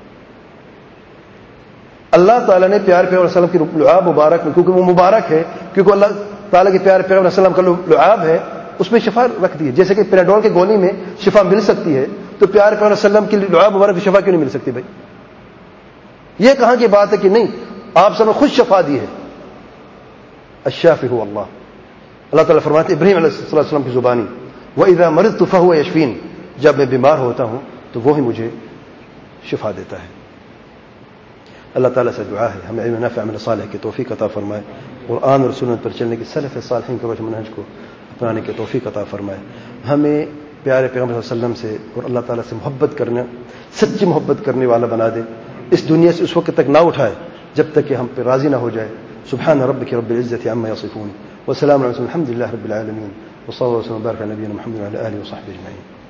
اللہ تعالیٰ نے پیارے پیغمبر صلی اللہ علیہ وسلم کی لعاب مبارک میں، کیونکہ وہ مبارک ہے، کیونکہ اللہ تعالیٰ کے پیارے پیغمبر صلی اللہ علیہ وسلم کا لعاب ہے، اس میں شفا رکھ دی ہے. جیسے کہ پیناڈول کی گولی میں شفا مل سکتی ہے تو پیارے پیغمبر صلی اللہ علیہ وسلم کی لعاب مبارک کی شفا کیوں نہیں مل سکتی بھائی؟ یہ کہاں کی بات ہے کہ نہیں، آپ سب نے خود شفا دی ہے. الشافی هو اللہ. اللہ تعالیٰ فرماتے ابراہیم علیہ السلام کی زبانی وَإِذَا مَرِضْتُ فَهُوَ يَشْفِينِ، جب میں بیمار ہوتا ہوں تو وہی مجھے شفا دیتا ہے. اللہ تعالیٰ سے دعا ہے ہمیں علم نافع عمل صالح کی توفیق عطا فرمائے، قرآن اور سنت پر چلنے کی سلف صالحین کے روش منہج کو اپنانے کی توفیق عطا فرمائے. ہمیں پیارے پیغمبر صلی اللہ علیہ وسلم سے اور اللہ تعالیٰ سے محبت کرنا، سچی محبت کرنے والا بنا دے. اس دنیا سے اس وقت تک نہ اٹھائے جب تک کہ ہم پہ راضی نہ ہو جائے. سبحان ربک رب العزة عما يصفون وسلام علی المرسلین الحمد للہ رب العالمین وصلی اللہ وسلم وبارک علی نبینا محمد وعلی آلہ وصحبہ اجمعین.